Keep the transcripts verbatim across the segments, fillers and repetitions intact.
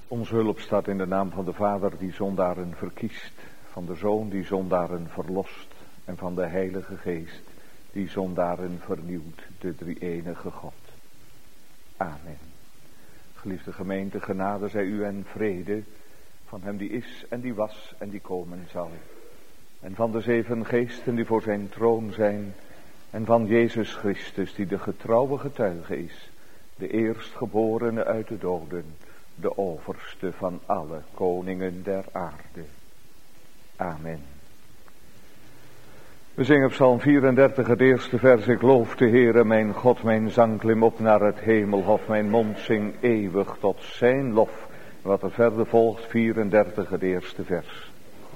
Onze hulp staat in de naam van de Vader die zondaren verkiest, van de Zoon die zondaren verlost en van de Heilige Geest die zondaren vernieuwt, de drie-enige God. Amen. Geliefde gemeente, genade zij u en vrede van hem die is en die was en die komen zal. En van de zeven geesten die voor zijn troon zijn en van Jezus Christus die de getrouwe getuige is, de eerstgeborene uit de doden, de overste van alle koningen der aarde. Amen. We zingen Psalm vierendertig, het eerste vers. Ik loof de Heere, mijn God, mijn zang klim op naar het hemelhof. Mijn mond zingt eeuwig tot zijn lof. Wat er verder volgt, vierendertig, het eerste vers.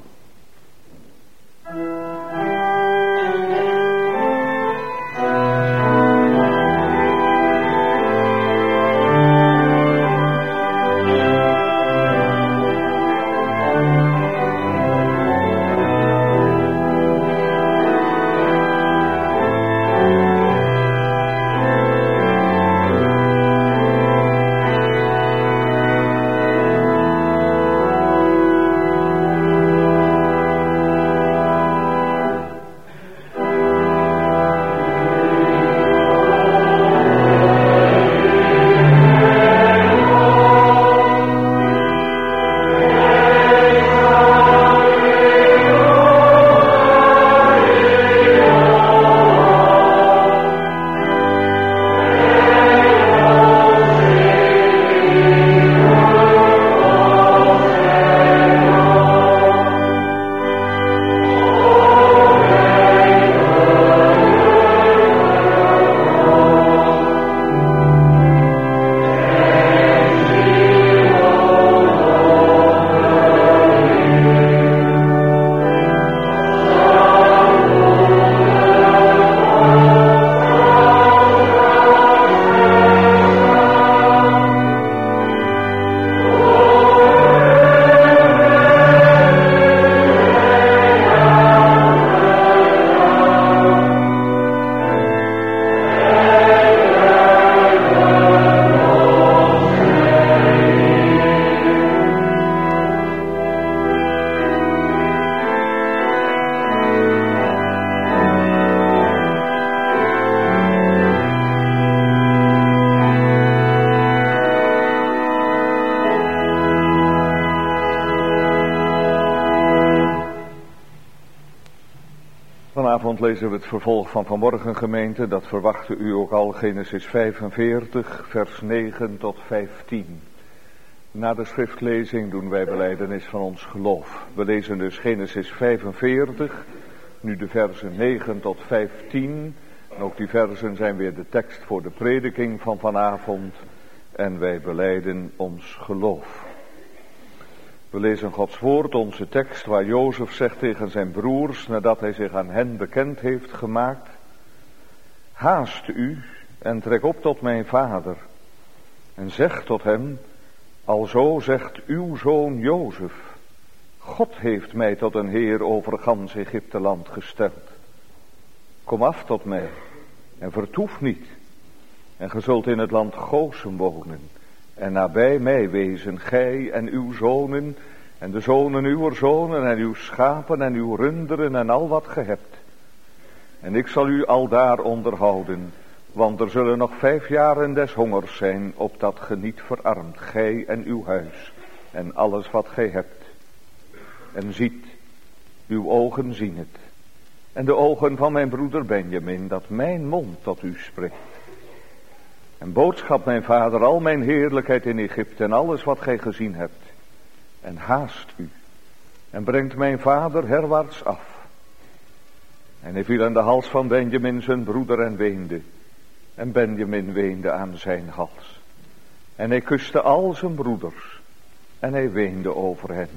Vanavond lezen we het vervolg van vanmorgen, gemeente. Dat verwachtte u ook al, Genesis vijfenveertig, vers negen tot vijftien. Na de schriftlezing doen wij belijdenis van ons geloof. We lezen dus Genesis vijfenveertig, nu de versen negen tot vijftien. En ook die versen zijn weer de tekst voor de prediking van vanavond. En wij belijden ons geloof. We lezen Gods woord, onze tekst, waar Jozef zegt tegen zijn broers, nadat hij zich aan hen bekend heeft gemaakt: haast u en trek op tot mijn vader. En zeg tot hem: alzo zegt uw zoon Jozef, God heeft mij tot een heer over gans Egypteland gesteld. Kom af tot mij en vertoef niet. En ge zult in het land Gosen wonen. En nabij mij wezen, gij en uw zonen, en de zonen uw zonen, en uw schapen, en uw runderen, en al wat ge hebt. En ik zal u aldaar onderhouden, want er zullen nog vijf jaren des hongers zijn, opdat ge niet verarmt, gij en uw huis, en alles wat gij hebt. En ziet, uw ogen zien het, en de ogen van mijn broeder Benjamin, dat mijn mond tot u spreekt. En boodschap mijn vader al mijn heerlijkheid in Egypte en alles wat gij gezien hebt. En haast u. En brengt mijn vader herwaarts af. En hij viel aan de hals van Benjamin zijn broeder en weende. En Benjamin weende aan zijn hals. En hij kuste al zijn broeders. En hij weende over hen.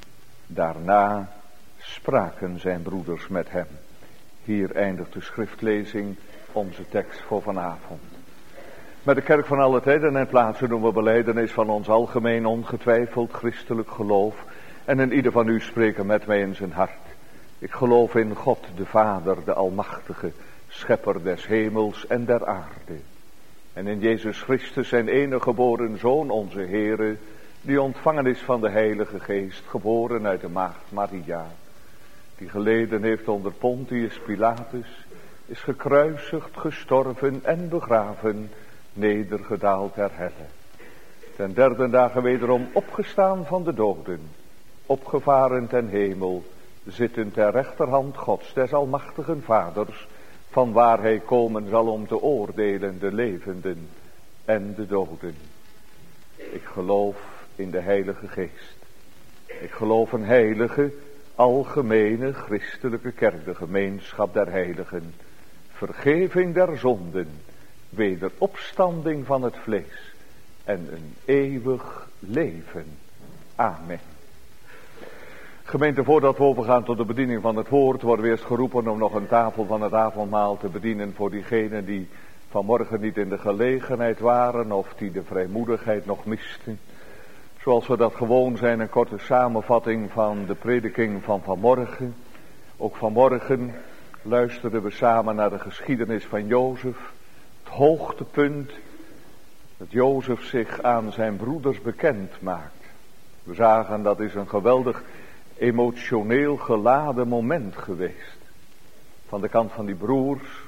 Daarna spraken zijn broeders met hem. Hier eindigt de schriftlezing, onze tekst voor vanavond. Met de kerk van alle tijden en plaatsen doen we belijdenis van ons algemeen ongetwijfeld christelijk geloof. En in ieder van u spreken met mij in zijn hart. Ik geloof in God de Vader, de Almachtige, schepper des hemels en der aarde. En in Jezus Christus zijn enige geboren Zoon, onze Heere, die ontvangen is van de Heilige Geest, geboren uit de maagd Maria, die geleden heeft onder Pontius Pilatus, is gekruisigd, gestorven en begraven, nedergedaald ter helle. Ten derde dagen wederom opgestaan van de doden, opgevaren ten hemel, zittend ter rechterhand Gods, des almachtigen Vaders, van waar hij komen zal om te oordelen de levenden en de doden. Ik geloof in de Heilige Geest. Ik geloof een heilige, algemene, christelijke kerk, de gemeenschap der heiligen, vergeving der zonden, wederopstanding van het vlees en een eeuwig leven. Amen. Gemeente, voordat we overgaan tot de bediening van het woord, worden we eerst geroepen om nog een tafel van het avondmaal te bedienen voor diegenen die vanmorgen niet in de gelegenheid waren of die de vrijmoedigheid nog misten. Zoals we dat gewoon zijn, een korte samenvatting van de prediking van vanmorgen. Ook vanmorgen luisterden we samen naar de geschiedenis van Jozef. Het hoogtepunt dat Jozef zich aan zijn broeders bekend maakt. We zagen dat is een geweldig emotioneel geladen moment geweest. Van de kant van die broers,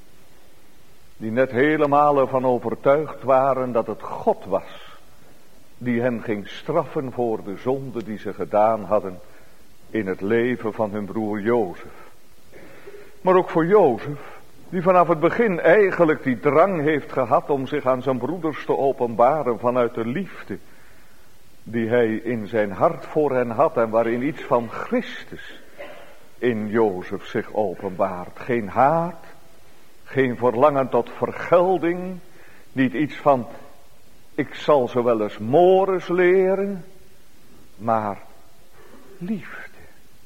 die net helemaal ervan overtuigd waren dat het God was die hen ging straffen voor de zonde die ze gedaan hadden in het leven van hun broer Jozef. Maar ook voor Jozef, die vanaf het begin eigenlijk die drang heeft gehad om zich aan zijn broeders te openbaren vanuit de liefde die hij in zijn hart voor hen had en waarin iets van Christus in Jozef zich openbaart. Geen haat, geen verlangen tot vergelding, niet iets van ik zal ze wel eens mores leren, maar liefde,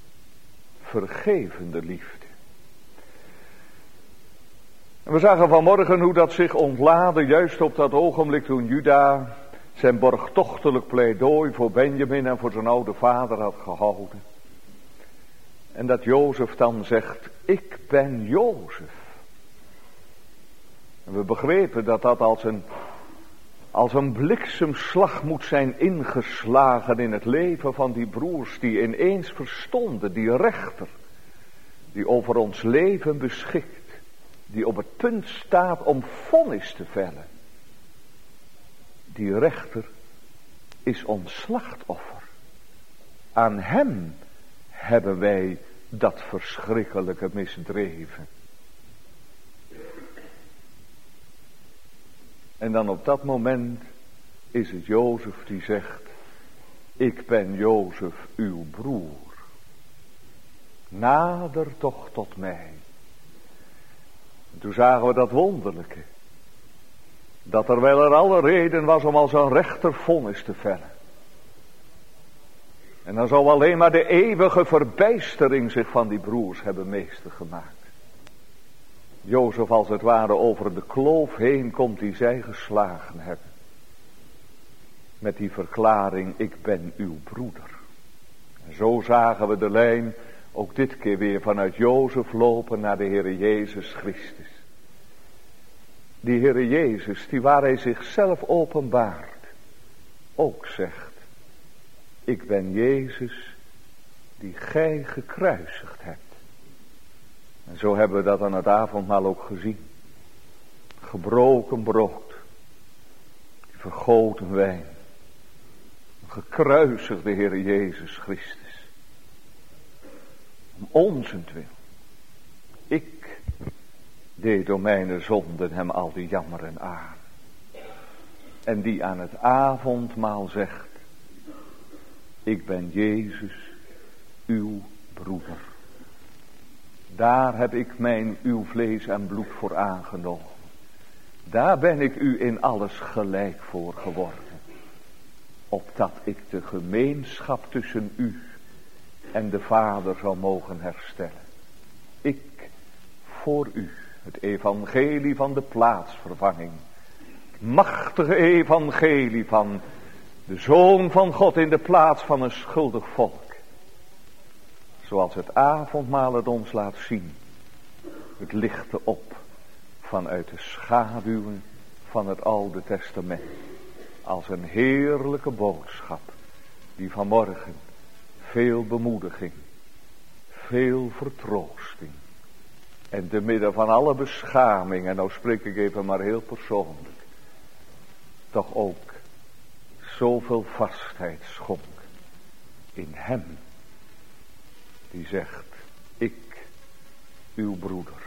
vergevende liefde. En we zagen vanmorgen hoe dat zich ontlaadde juist op dat ogenblik toen Juda zijn borgtochtelijk pleidooi voor Benjamin en voor zijn oude vader had gehouden. En dat Jozef dan zegt, ik ben Jozef. En we begrepen dat dat als een, als een bliksemslag moet zijn ingeslagen in het leven van die broers die ineens verstonden, die rechter, die over ons leven beschikt, die op het punt staat om vonnis te vellen. Die rechter is ons slachtoffer. Aan hem hebben wij dat verschrikkelijke misdreven. En dan op dat moment is het Jozef die zegt, ik ben Jozef uw broer. Nader toch tot mij. En toen zagen we dat wonderlijke. Dat terwijl er alle reden was om als een rechter vonnis te vellen. En dan zou alleen maar de eeuwige verbijstering zich van die broers hebben meester gemaakt. Jozef als het ware over de kloof heen komt die zij geslagen hebben. Met die verklaring, ik ben uw broeder. En zo zagen we de lijn ook dit keer weer vanuit Jozef lopen naar de Heere Jezus Christus. Die Heere Jezus, die waar hij zichzelf openbaart, ook zegt, ik ben Jezus die gij gekruisigd hebt. En zo hebben we dat aan het avondmaal ook gezien. Gebroken brood, vergoten wijn, gekruisigde Heere Jezus Christus. Om onzentwil. Ik deed door mijn zonden hem al die jammeren aan. En die aan het avondmaal zegt, ik ben Jezus, uw broeder. Daar heb ik mijn, uw vlees en bloed voor aangenomen. Daar ben ik u in alles gelijk voor geworden. Opdat ik de gemeenschap tussen u en de Vader zou mogen herstellen. Ik voor u, het evangelie van de plaatsvervanging. Het machtige evangelie van de Zoon van God in de plaats van een schuldig volk. Zoals het avondmaal het ons laat zien. Het lichtte op vanuit de schaduwen van het Oude Testament. als een heerlijke boodschap die vanmorgen veel bemoediging, veel vertroosting en te midden van alle beschaming, en nou spreek ik even maar heel persoonlijk, toch ook zoveel vastheid schonk in hem die zegt: ik, uw broeder,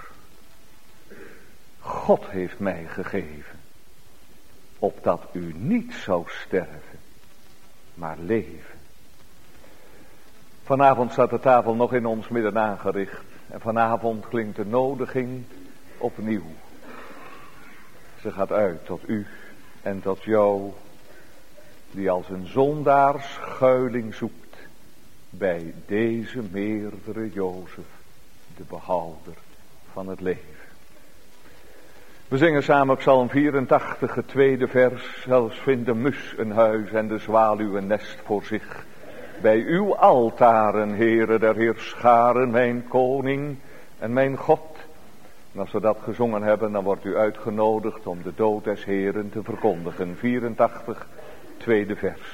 God heeft mij gegeven, opdat u niet zou sterven, maar leven. Vanavond staat de tafel nog in ons midden aangericht. En vanavond klinkt de nodiging opnieuw. Ze gaat uit tot u en tot jou, die als een zondaar schuiling zoekt bij deze meerdere Jozef, de behouder van het leven. We zingen samen Psalm vierentachtig, het tweede vers. Zelfs vindt de mus een huis en de zwaluw een nest voor zich. Bij uw altaren, Heere der Heerscharen, mijn koning en mijn God. En als we dat gezongen hebben, dan wordt u uitgenodigd om de dood des Heeren te verkondigen. vierentachtig, tweede vers.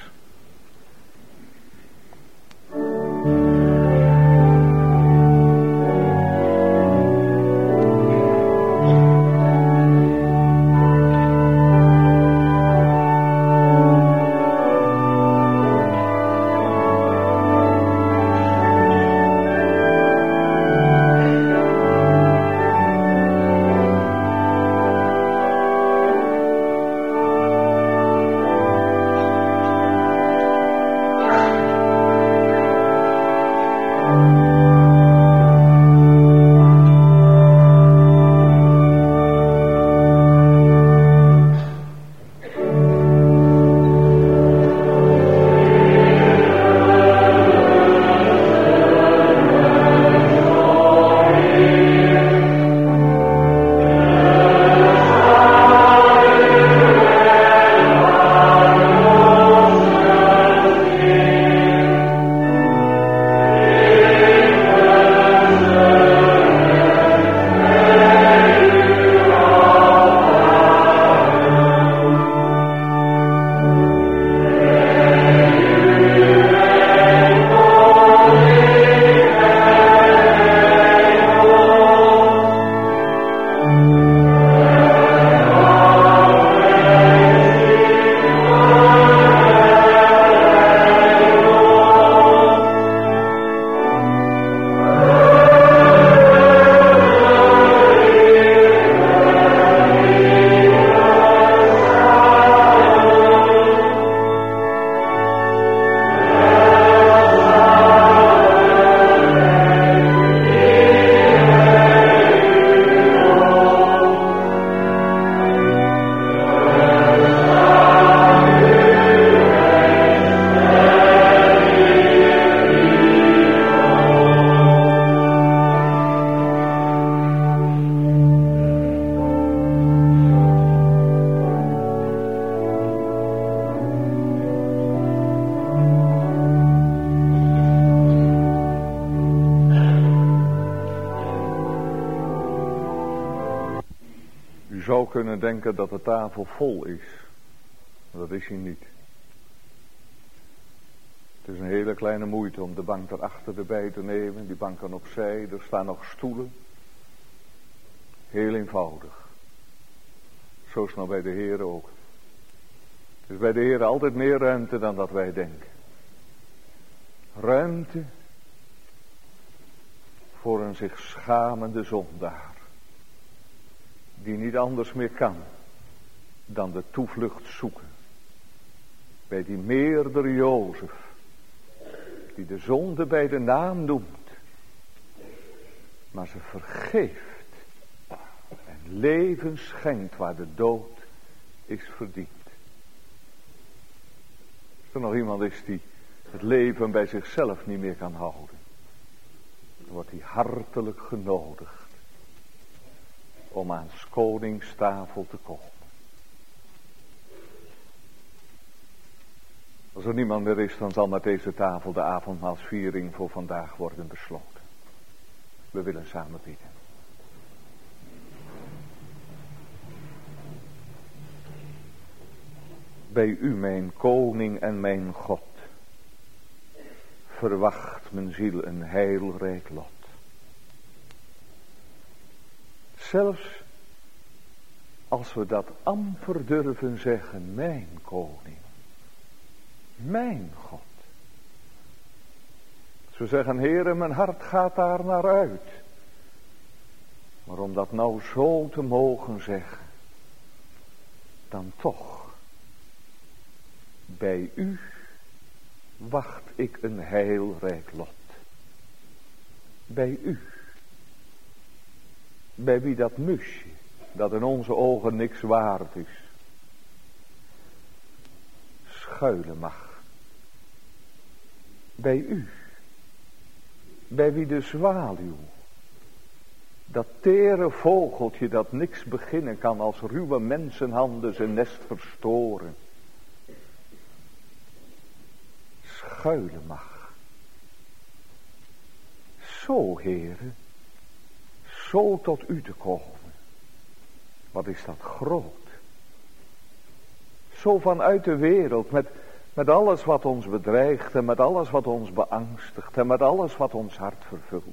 Kunnen denken dat de tafel vol is. Dat is hij niet. Het is een hele kleine moeite om de bank daarachter erbij te nemen. Die bank kan opzij. Er staan nog stoelen. Heel eenvoudig. Zo is het nou bij de Heer ook. Er is bij de Heer altijd meer ruimte dan dat wij denken. Ruimte voor een zich schamende zondaar. Die niet anders meer kan dan de toevlucht zoeken bij die meerdere Jozef, die de zonde bij de naam noemt, maar ze vergeeft en leven schenkt waar de dood is verdiend. Als er nog iemand is die het leven bij zichzelf niet meer kan houden, dan wordt hij hartelijk genodigd om aan 's konings tafel te komen. Als er niemand meer is, dan zal met deze tafel de avondmaalsviering voor vandaag worden besloten. We willen samen bidden. bij u mijn koning en mijn God. Verwacht mijn ziel een heilrijk lot. Zelfs als we dat amper durven zeggen, mijn koning, mijn God. Als we zeggen, Heere, mijn hart gaat daar naar uit. Maar om dat nou zo te mogen zeggen, dan toch, bij u wacht ik een heilrijk lot. Bij u. Bij wie dat musje, dat in onze ogen niks waard is, schuilen mag. Bij u. Bij wie de zwaluw, dat tere vogeltje dat niks beginnen kan als ruwe mensenhanden zijn nest verstoren, schuilen mag. Zo, Heere, zo tot u te komen. Wat is dat groot. Zo vanuit de wereld, met, met alles wat ons bedreigt en met alles wat ons beangstigt en met alles wat ons hart vervult.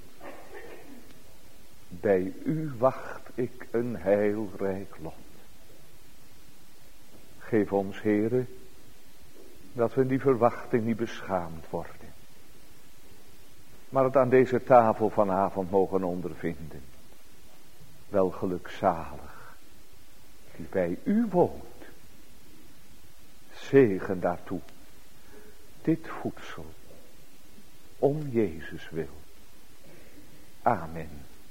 Bij u wacht ik een heilrijk lot. Geef ons, Heere, dat we in die verwachting niet beschaamd worden. Maar het aan deze tafel vanavond mogen ondervinden. Wel gelukzalig, die bij u woont. Zegen daartoe, dit voedsel, om Jezus wil. Amen.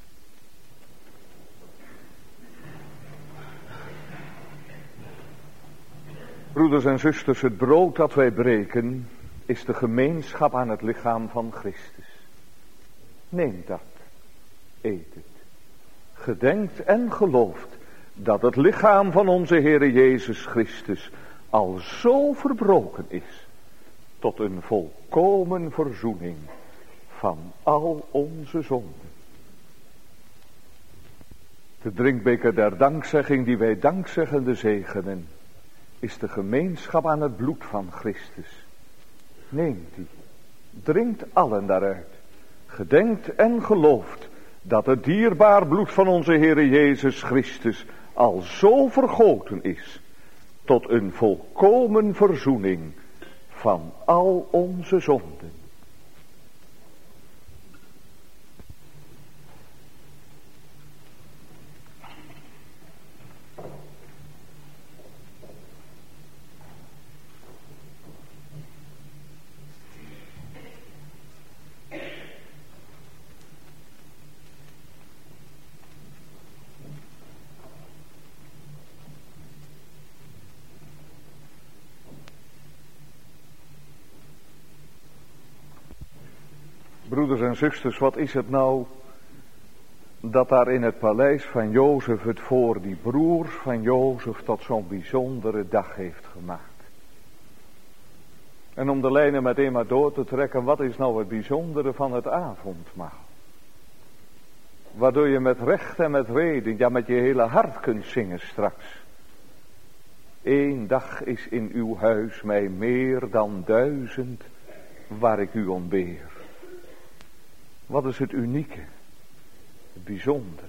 Broeders en zusters, het brood dat wij breken is de gemeenschap aan het lichaam van Christus. Neemt dat, eet het. Gedenkt en gelooft dat het lichaam van onze Heere Jezus Christus al zo verbroken is tot een volkomen verzoening van al onze zonden. De drinkbeker der dankzegging die wij dankzeggende zegenen is de gemeenschap aan het bloed van Christus. Neemt die, drinkt allen daaruit, gedenkt en gelooft dat het dierbaar bloed van onze Heere Jezus Christus al zo vergoten is tot een volkomen verzoening van al onze zonden. Broeders en zusters, wat is het nou dat daar in het paleis van Jozef het voor die broers van Jozef tot zo'n bijzondere dag heeft gemaakt. En om de lijnen meteen maar door te trekken, wat is nou het bijzondere van het avondmaal? Waardoor je met recht en met reden, ja met je hele hart kunt zingen straks. Eén dag is in uw huis mij meer dan duizend waar ik u ontbeer. Wat is het unieke, het bijzondere?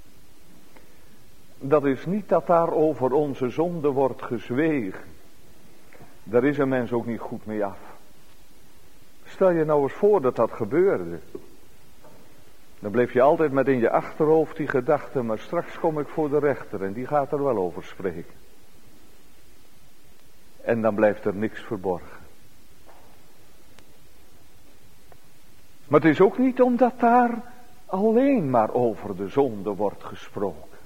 Dat is niet dat daar over onze zonde wordt gezwegen. Daar is een mens ook niet goed mee af. Stel je nou eens voor dat dat gebeurde. Dan bleef je altijd met in je achterhoofd die gedachte, maar straks kom ik voor de rechter en die gaat er wel over spreken. En dan blijft er niks verborgen. Maar het is ook niet omdat daar alleen maar over de zonde wordt gesproken.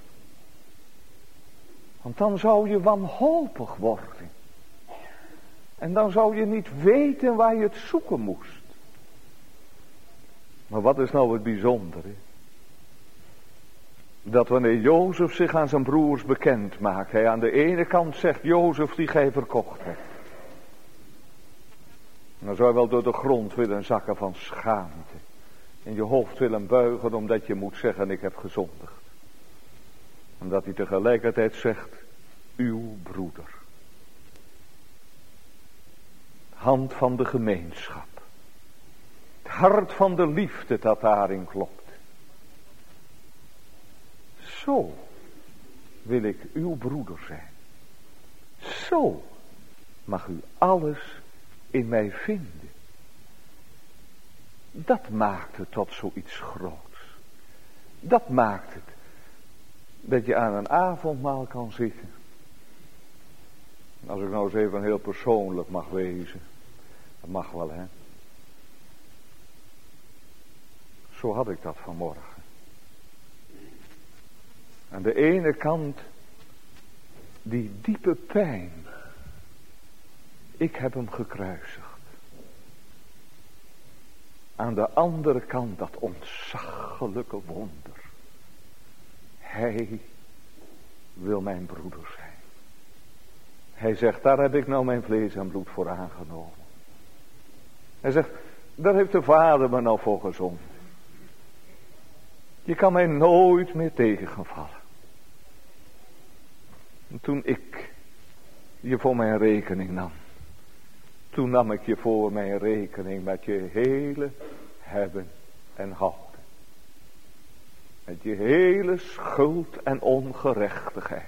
Want dan zou je wanhopig worden. En dan zou je niet weten waar je het zoeken moest. Maar wat is nou het bijzondere? Dat wanneer Jozef zich aan zijn broers bekend maakt, hij aan de ene kant zegt, Jozef die gij verkocht hebt. Dan zou je wel door de grond willen zakken van schaamte. En je hoofd willen buigen omdat je moet zeggen, ik heb gezondigd. Omdat hij tegelijkertijd zegt, uw broeder. hand van de gemeenschap. Het hart van de liefde dat daarin klopt. Zo wil ik uw broeder zijn. Zo mag u alles in mij vinden. Dat maakt het tot zoiets groots. Dat maakt het dat je aan een avondmaal kan zitten. Als ik nou eens even heel persoonlijk mag wezen. Dat mag wel, hè. Zo had ik dat vanmorgen. Aan de ene kant die diepe pijn. Ik heb hem gekruisigd. Aan de andere kant dat ontzaglijke wonder. Hij wil mijn broeder zijn. Hij zegt, daar heb ik nou mijn vlees en bloed voor aangenomen. Hij zegt, daar heeft de Vader me nou voor gezonden. Je kan mij nooit meer tegen gaan vallen. En toen ik je voor mijn rekening nam. Toen nam ik je voor mijn rekening met je hele hebben en houden. Met je hele schuld en ongerechtigheid.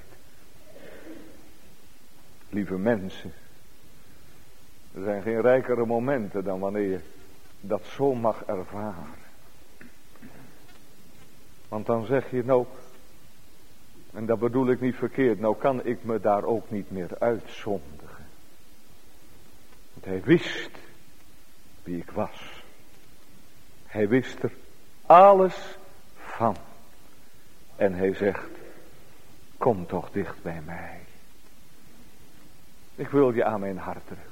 Lieve mensen. Er zijn geen rijkere momenten dan wanneer je dat zo mag ervaren. Want dan zeg je nou, en dat bedoel ik niet verkeerd, nou kan ik me daar ook niet meer uitzondigen. Want hij wist wie ik was. Hij wist er alles van. En hij zegt, kom toch dicht bij mij. Ik wil je aan mijn hart drukken.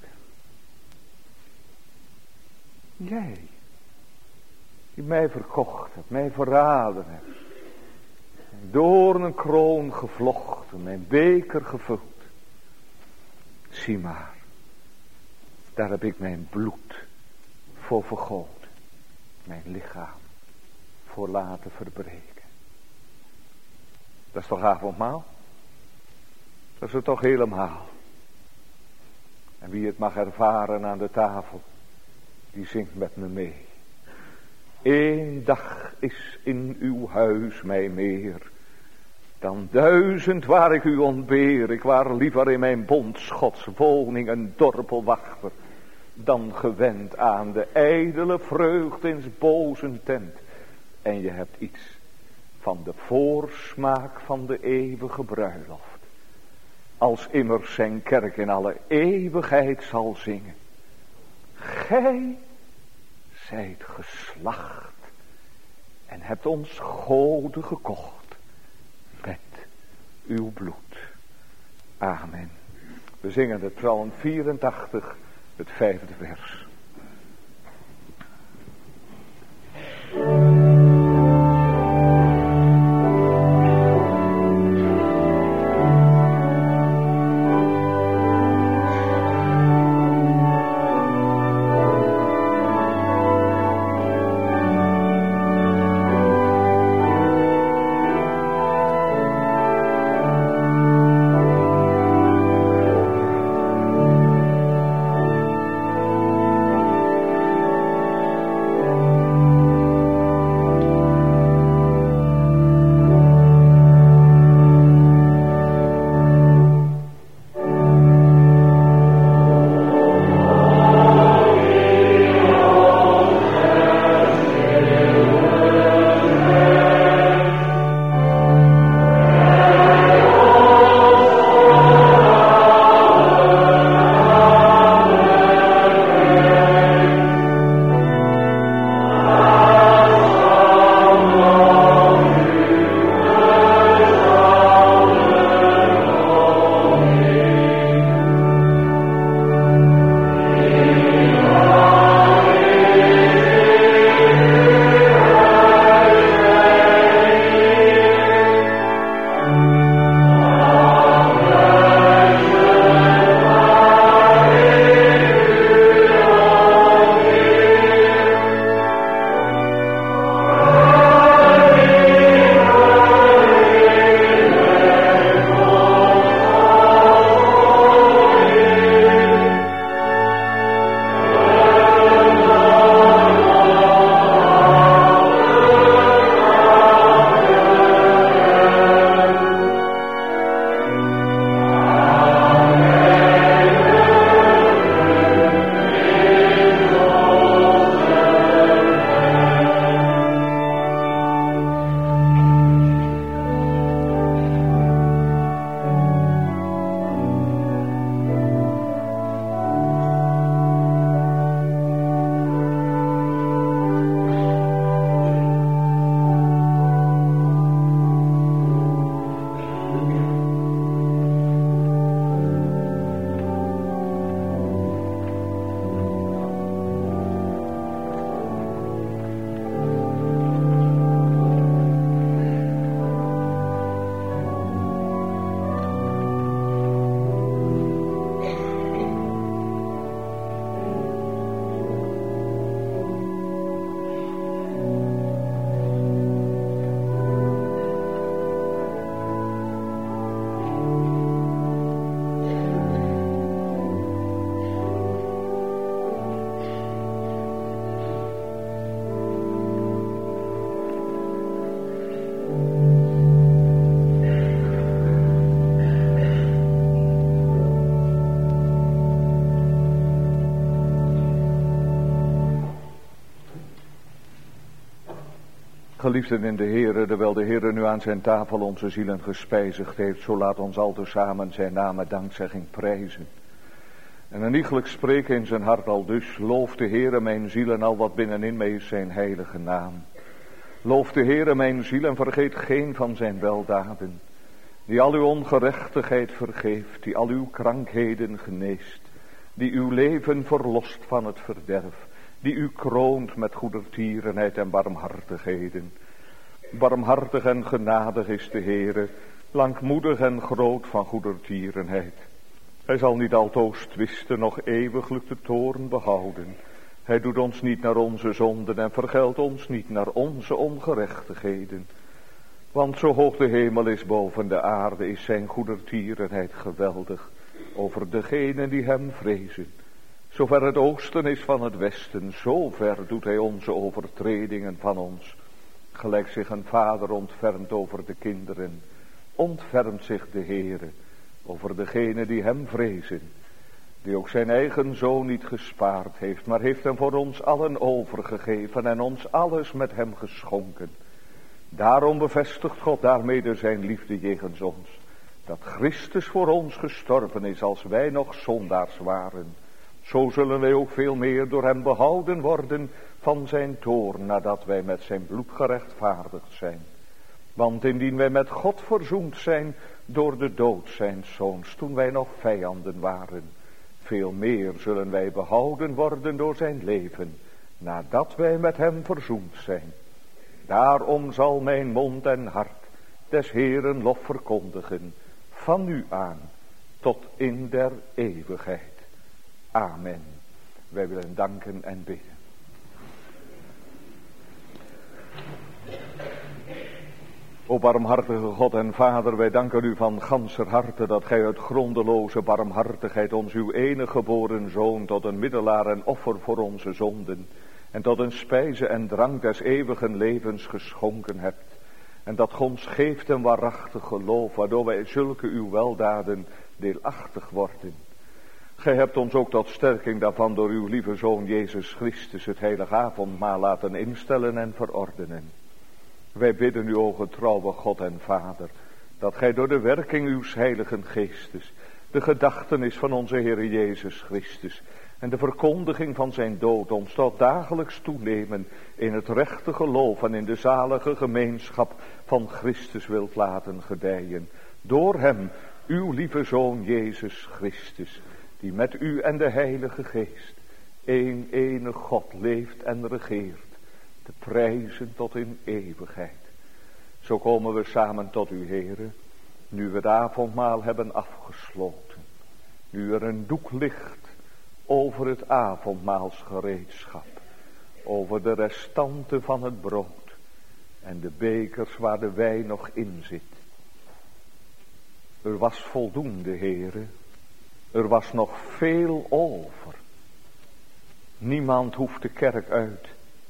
Jij, die mij verkocht hebt, mij verraden hebt. Door een kroon gevlochten, mijn beker gevuld. Zie maar, daar heb ik mijn bloed voor vergoten. Mijn lichaam voor laten verbreken. Dat is toch avondmaal? Dat is het toch helemaal. En wie het mag ervaren aan de tafel, die zingt met me mee. Eén dag is in uw huis mij meer dan duizend waar ik u ontbeer. Ik waar liever in mijn bondschots woning een dorpelwachter dan gewend aan de ijdele vreugd in 's bozen tent. En je hebt iets van de voorsmaak van de eeuwige bruiloft. Als immers zijn kerk in alle eeuwigheid zal zingen. Gij zijt geslacht en hebt ons goden gekocht met uw bloed. Amen. We zingen de Psalm vierentachtig, het vijfde vers. Geliefden in de Heere, terwijl de Heere nu aan zijn tafel onze zielen gespijzigd heeft, zo laat ons al tezamen zijn naam en dankzegging prijzen. En een iegelijk spreken in zijn hart al dus, loof de Heere mijn ziel en al wat binnenin mij is zijn heilige naam. Loof de Heere mijn ziel en vergeet geen van zijn weldaden, die al uw ongerechtigheid vergeeft, die al uw krankheden geneest, die uw leven verlost van het verderf, die u kroont met goedertierenheid en barmhartigheden. Barmhartig en genadig is de Heere, langmoedig en groot van goedertierenheid. Hij zal niet altoos twisten, nog eeuwiglijk de toorn behouden. Hij doet ons niet naar onze zonden en vergeldt ons niet naar onze ongerechtigheden. Want zo hoog de hemel is boven de aarde, is zijn goedertierenheid geweldig over degenen die hem vrezen. Zover het oosten is van het westen, zover doet hij onze overtredingen van ons. Gelijk zich een vader ontfermt over de kinderen, ontfermt zich de Heere over degenen die hem vrezen. Die ook zijn eigen zoon niet gespaard heeft, maar heeft hem voor ons allen overgegeven en ons alles met hem geschonken. Daarom bevestigt God daarmede zijn liefde jegens ons, dat Christus voor ons gestorven is als wij nog zondaars waren. Zo zullen wij ook veel meer door hem behouden worden van zijn toorn, nadat wij met zijn bloed gerechtvaardigd zijn. Want indien wij met God verzoend zijn door de dood zijns zoons, toen wij nog vijanden waren, veel meer zullen wij behouden worden door zijn leven, nadat wij met hem verzoend zijn. Daarom zal mijn mond en hart des Heeren lof verkondigen, van nu aan tot in der eeuwigheid. Amen. Wij willen danken en bidden. O barmhartige God en Vader, wij danken u van ganser harte dat gij uit grondeloze barmhartigheid ons uw enige geboren Zoon tot een middelaar en offer voor onze zonden en tot een spijze en drank des eeuwigen levens geschonken hebt. En dat ons geeft een waarachtig geloof, waardoor wij zulke uw weldaden deelachtig worden. Gij hebt ons ook tot sterking daarvan door uw lieve Zoon Jezus Christus het heilige avondmaal laten instellen en verordenen. Wij bidden u, o getrouwe God en Vader, dat gij door de werking uws heiligen geestes de gedachtenis van onze Heer Jezus Christus en de verkondiging van zijn dood ons tot dagelijks toenemen in het rechte geloof en in de zalige gemeenschap van Christus wilt laten gedijen. Door hem, uw lieve Zoon Jezus Christus, die met u en de Heilige Geest, één enige God, leeft en regeert, te prijzen tot in eeuwigheid. Zo komen we samen tot u, Heere, nu we het avondmaal hebben afgesloten. Nu er een doek ligt over het avondmaalsgereedschap, over de restanten van het brood en de bekers waar de wijn nog in zit. Er was voldoende, Heere. Er was nog veel over. Niemand hoeft de kerk uit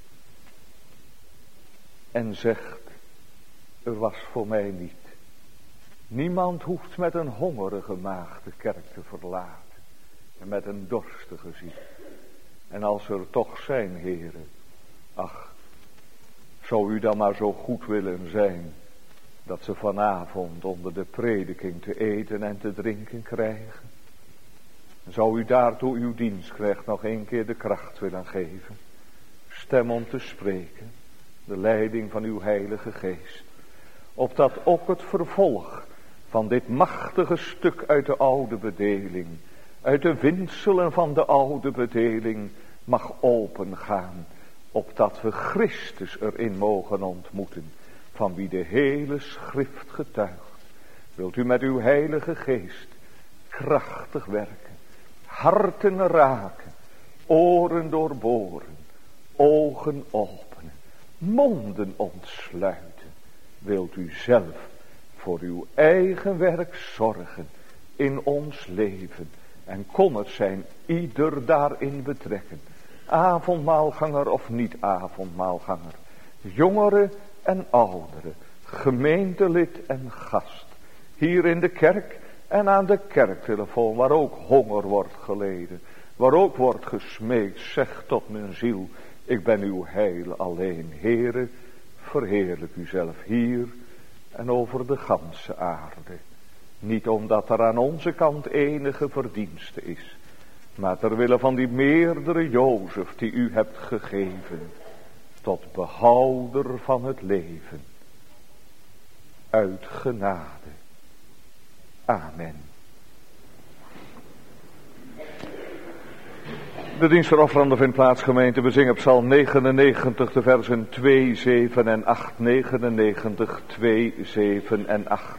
en zegt, er was voor mij niet. Niemand hoeft met een hongerige maag de kerk te verlaten en met een dorstige ziel. En als er toch zijn, heren, ach, zou u dan maar zo goed willen zijn dat ze vanavond onder de prediking te eten en te drinken krijgen? Zou u daartoe uw dienstknecht nog een keer de kracht willen geven? Stem om te spreken, de leiding van uw heilige geest. Opdat ook het vervolg van dit machtige stuk uit de oude bedeling, uit de windselen van de oude bedeling, mag opengaan. Opdat we Christus erin mogen ontmoeten, van wie de hele schrift getuigt. Wilt u met uw heilige geest krachtig werken, harten raken, oren doorboren, ogen openen, monden ontsluiten. Wilt u zelf voor uw eigen werk zorgen in ons leven en kon het zijn ieder daarin betrekken. Avondmaalganger of niet avondmaalganger, jongeren en ouderen, gemeentelid en gast, hier in de kerk en aan de kerktelefoon, waar ook honger wordt geleden, waar ook wordt gesmeekt, zeg tot mijn ziel, ik ben uw heil alleen. Heere, verheerlijk uzelf hier en over de ganse aarde. Niet omdat er aan onze kant enige verdienste is, maar ter wille van die meerdere Jozef die u hebt gegeven, tot behouder van het leven. Uit genade. Amen. De dienst voor offeranden vindt plaats, gemeente. We zingen Psalm negenennegentig, de versen twee, zeven en acht. negenennegentig, twee, zeven en acht.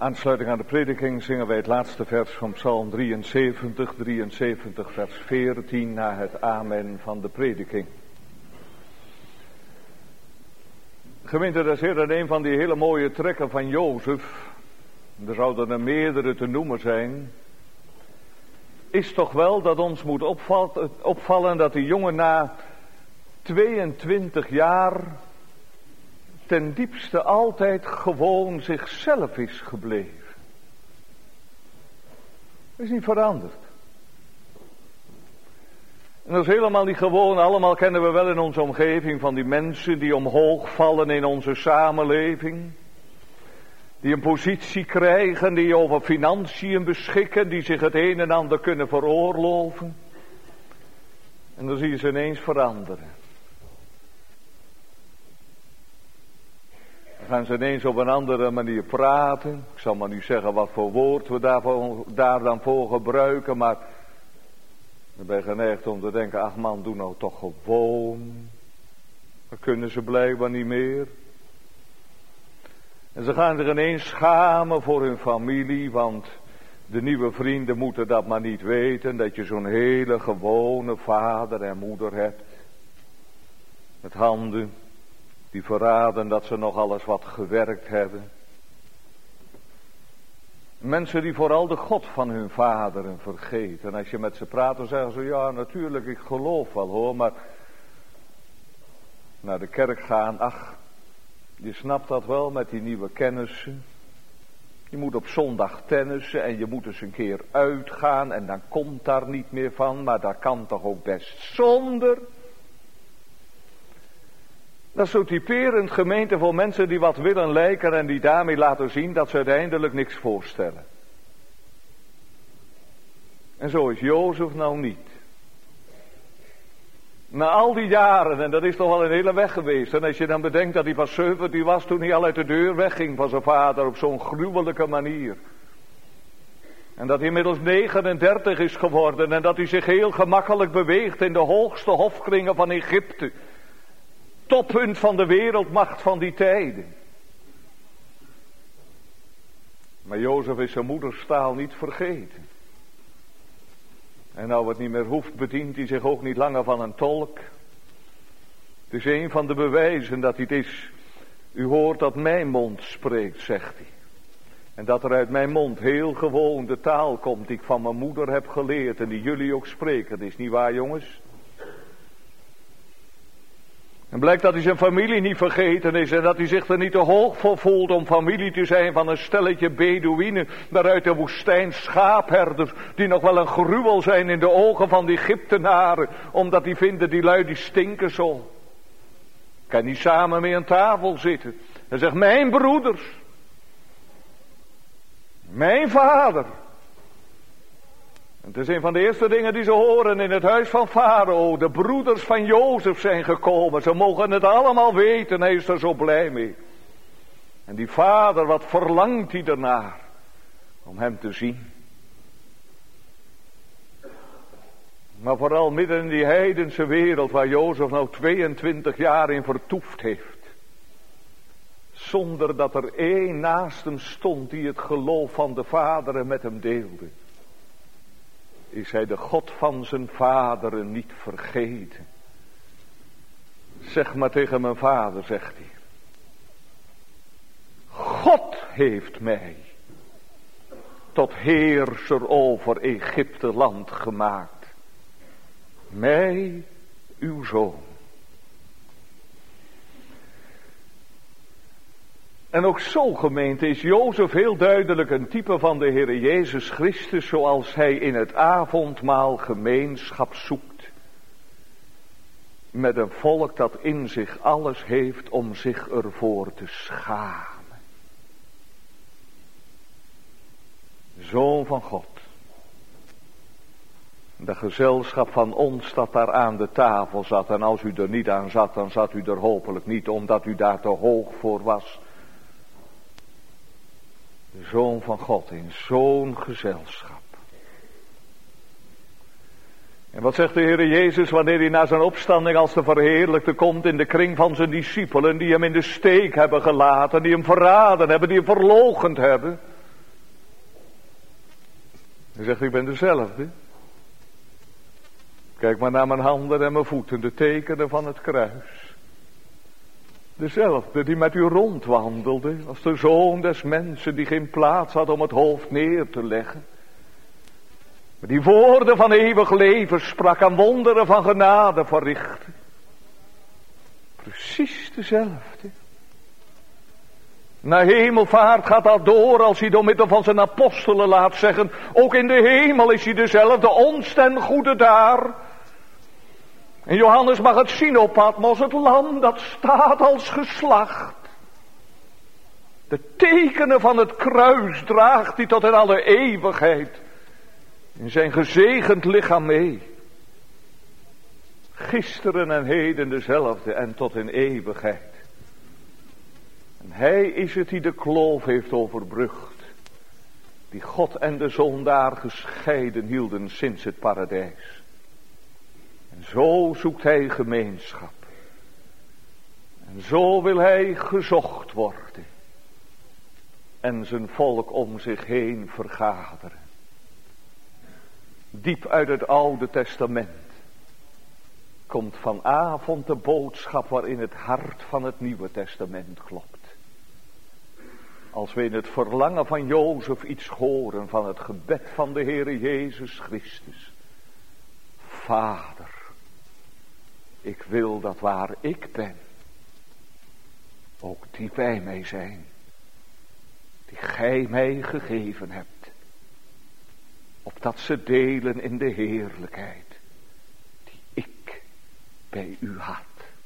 aansluiting aan de prediking zingen wij het laatste vers van Psalm drieënzeventig, drieënzeventig vers veertien na het amen van de prediking. Gemeente, dat is hier een van die hele mooie trekken van Jozef. Er zouden er meerdere te noemen zijn. Is toch wel dat ons moet opvallen dat die jongen na tweeëntwintig jaar ten diepste altijd gewoon zichzelf is gebleven. Dat is niet veranderd. En dat is helemaal niet gewoon. Allemaal kennen we wel in onze omgeving van die mensen die omhoog vallen in onze samenleving. Die een positie krijgen, die over financiën beschikken, die zich het een en ander kunnen veroorloven. En dan zie je ze ineens veranderen. Dan gaan ze ineens op een andere manier praten. Ik zal maar niet zeggen wat voor woord we daarvoor, daar dan voor gebruiken, maar dan ben je geneigd om te denken, ach man, doe nou toch gewoon. Dan kunnen ze blijkbaar niet meer. En ze gaan zich ineens schamen voor hun familie, want de nieuwe vrienden moeten dat maar niet weten, dat je zo'n hele gewone vader en moeder hebt. Met handen die verraden dat ze nog alles wat gewerkt hebben. Mensen die vooral de God van hun vaderen vergeten. En als je met ze praat, dan zeggen ze, ja natuurlijk, ik geloof wel hoor, maar naar de kerk gaan, ach, je snapt dat wel met die nieuwe kennissen. Je moet op zondag tennissen en je moet eens een keer uitgaan en dan komt daar niet meer van, maar dat kan toch ook best zonder. Dat is zo typerend, gemeente, voor mensen die wat willen lijken en die daarmee laten zien dat ze uiteindelijk niks voorstellen. En zo is Jozef nou niet. Na al die jaren, en dat is toch wel een hele weg geweest. En als je dan bedenkt dat hij pas zeventien was toen hij al uit de deur wegging van zijn vader op zo'n gruwelijke manier. En dat hij inmiddels negenendertig is geworden en dat hij zich heel gemakkelijk beweegt in de hoogste hofkringen van Egypte. Toppunt van de wereldmacht van die tijden. Maar Jozef is zijn moeders taal niet vergeten. En nou het niet meer hoeft, bedient hij zich ook niet langer van een tolk. Het is een van de bewijzen dat hij het is. U hoort dat mijn mond spreekt, zegt hij. En dat er uit mijn mond heel gewoon de taal komt die ik van mijn moeder heb geleerd en die jullie ook spreken. Dat is niet waar, jongens? En blijkt dat hij zijn familie niet vergeten is en dat hij zich er niet te hoog voor voelt om familie te zijn van een stelletje Bedouïnen daar uit de woestijn, schaapherders die nog wel een gruwel zijn in de ogen van de Egyptenaren, omdat die vinden die lui die stinken zo. Kan niet samen mee aan tafel zitten. Hij zegt, mijn broeders, mijn vader. Het is een van de eerste dingen die ze horen in het huis van Farao. De broeders van Jozef zijn gekomen. Ze mogen het allemaal weten. Hij is er zo blij mee. En die vader, wat verlangt hij ernaar om hem te zien. Maar vooral midden in die heidense wereld waar Jozef nou tweeëntwintig jaar in vertoefd heeft. Zonder dat er één naast hem stond die het geloof van de vaderen met hem deelde. Is hij de God van zijn vaderen niet vergeten. Zeg maar tegen mijn vader, zegt hij. God heeft mij tot heerser over Egypte land gemaakt. Mij, uw zoon. En ook zo, gemeente, is Jozef heel duidelijk een type van de Heere Jezus Christus, zoals hij in het avondmaal gemeenschap zoekt met een volk dat in zich alles heeft om zich ervoor te schamen. Zoon van God. De gezelschap van ons dat daar aan de tafel zat, en als u er niet aan zat, dan zat u er hopelijk niet omdat u daar te hoog voor was. De Zoon van God in zo'n gezelschap. En wat zegt de Heere Jezus wanneer hij na zijn opstanding als de verheerlijkte komt in de kring van zijn discipelen die hem in de steek hebben gelaten, die hem verraden hebben, die hem verloochend hebben. Hij zegt, ik ben dezelfde. Kijk maar naar mijn handen en mijn voeten, de tekenen van het kruis. Dezelfde die met u rondwandelde, als de zoon des mensen die geen plaats had om het hoofd neer te leggen. Maar die woorden van eeuwig leven sprak en wonderen van genade verrichtte. Precies dezelfde. Na hemelvaart gaat dat door als hij door middel van zijn apostelen laat zeggen. Ook in de hemel is hij dezelfde, ons ten goede daar. En Johannes mag het zien op Patmos, het lam dat staat als geslacht. De tekenen van het kruis draagt hij tot in alle eeuwigheid. In zijn gezegend lichaam mee. Gisteren en heden dezelfde en tot in eeuwigheid. En hij is het die de kloof heeft overbrugd. Die God en de zondaar gescheiden hielden sinds het paradijs. En zo zoekt hij gemeenschap. En zo wil hij gezocht worden. En zijn volk om zich heen vergaderen. Diep uit het Oude Testament komt vanavond de boodschap waarin het hart van het Nieuwe Testament klopt. Als we in het verlangen van Jozef iets horen van het gebed van de Heere Jezus Christus. Vader, ik wil dat waar ik ben, ook die bij mij zijn, die gij mij gegeven hebt. Opdat ze delen in de heerlijkheid die ik bij u had.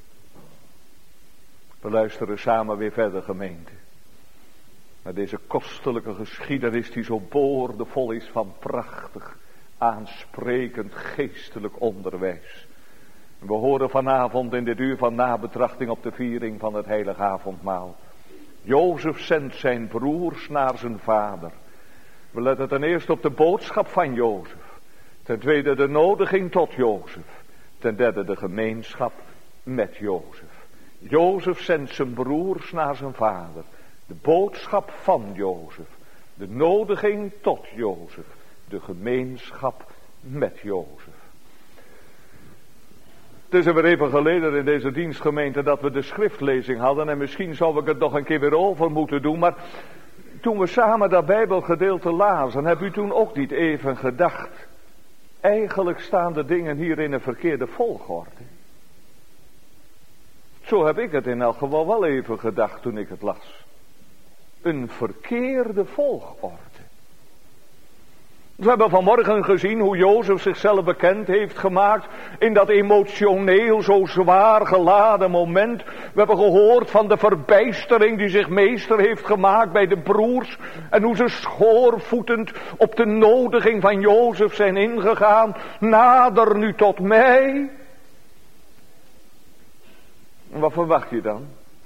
We luisteren samen weer verder, gemeente. Naar deze kostelijke geschiedenis die zo boordevol is van prachtig, aansprekend geestelijk onderwijs. We horen vanavond in dit uur van nabetrachting op de viering van het heilige avondmaal. Jozef zendt zijn broers naar zijn vader. We letten ten eerste op de boodschap van Jozef. Ten tweede de nodiging tot Jozef. Ten derde de gemeenschap met Jozef. Jozef zendt zijn broers naar zijn vader. De boodschap van Jozef. De nodiging tot Jozef. De gemeenschap met Jozef. Het is er weer even geleden in deze dienstgemeente dat we de schriftlezing hadden. En misschien zou ik het nog een keer weer over moeten doen. Maar toen we samen dat Bijbelgedeelte lazen, heb u toen ook niet even gedacht. Eigenlijk staan de dingen hier in een verkeerde volgorde. Zo heb ik het in elk geval wel even gedacht toen ik het las. Een verkeerde volgorde. We hebben vanmorgen gezien hoe Jozef zichzelf bekend heeft gemaakt in dat emotioneel zo zwaar geladen moment. We hebben gehoord van de verbijstering die zich meester heeft gemaakt bij de broers. En hoe ze schoorvoetend op de nodiging van Jozef zijn ingegaan. Nader nu tot mij. Wat verwacht je dan?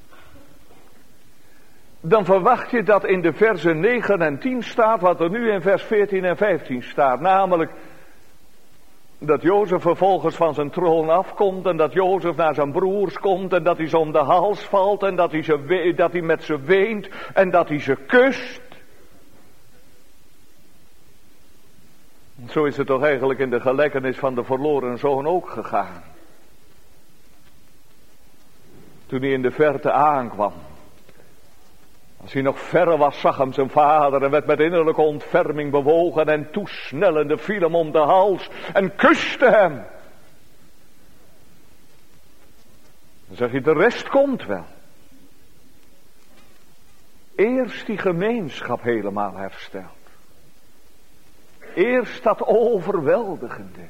Dan verwacht je dat in de versen negen en tien staat wat er nu in vers veertien en vijftien staat. Namelijk dat Jozef vervolgens van zijn troon afkomt en dat Jozef naar zijn broers komt en dat hij ze om de hals valt en dat hij, ze, dat hij met ze weent en dat hij ze kust. Zo is het toch eigenlijk in de gelijkenis van de verloren zoon ook gegaan. Toen hij in de verte aankwam. Als hij nog verre was, zag hem zijn vader en werd met innerlijke ontferming bewogen en toesnellende viel hem om de hals en kuste hem. Dan zeg je, de rest komt wel. Eerst die gemeenschap helemaal hersteld. Eerst dat overweldigende.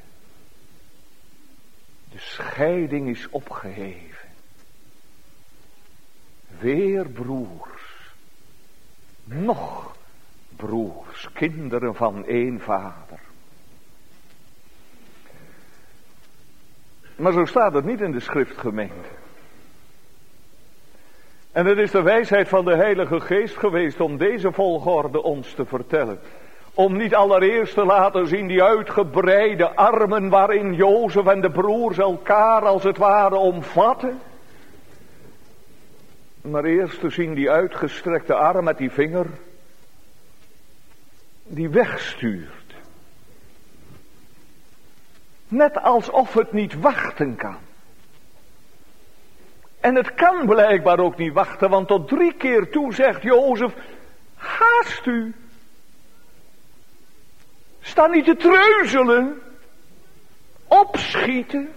De scheiding is opgeheven. Weer broers. Nog broers, kinderen van één vader. Maar zo staat het niet in de schriftgemeente. En het is de wijsheid van de Heilige Geest geweest om deze volgorde ons te vertellen. Om niet allereerst te laten zien die uitgebreide armen waarin Jozef en de broers elkaar als het ware omvatten. Maar eerst te zien die uitgestrekte arm met die vinger die wegstuurt. Net alsof het niet wachten kan. En het kan blijkbaar ook niet wachten, want tot drie keer toe zegt Jozef, haast u. Sta niet te treuzelen. Opschieten.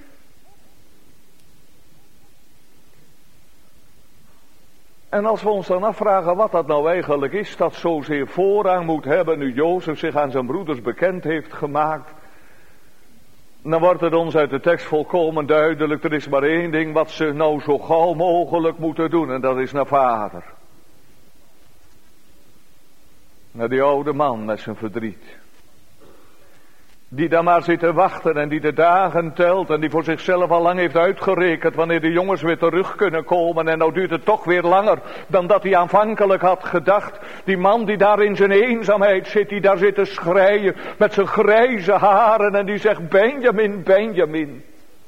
En als we ons dan afvragen wat dat nou eigenlijk is, dat zozeer voorrang moet hebben nu Jozef zich aan zijn broeders bekend heeft gemaakt, dan wordt het ons uit de tekst volkomen duidelijk, er is maar één ding wat ze nou zo gauw mogelijk moeten doen, en dat is naar vader. Naar die oude man met zijn verdriet. Die daar maar zit te wachten en die de dagen telt en die voor zichzelf al lang heeft uitgerekend wanneer de jongens weer terug kunnen komen. En nou duurt het toch weer langer dan dat hij aanvankelijk had gedacht. Die man die daar in zijn eenzaamheid zit, die daar zit te schreien met zijn grijze haren en die zegt Benjamin, Benjamin.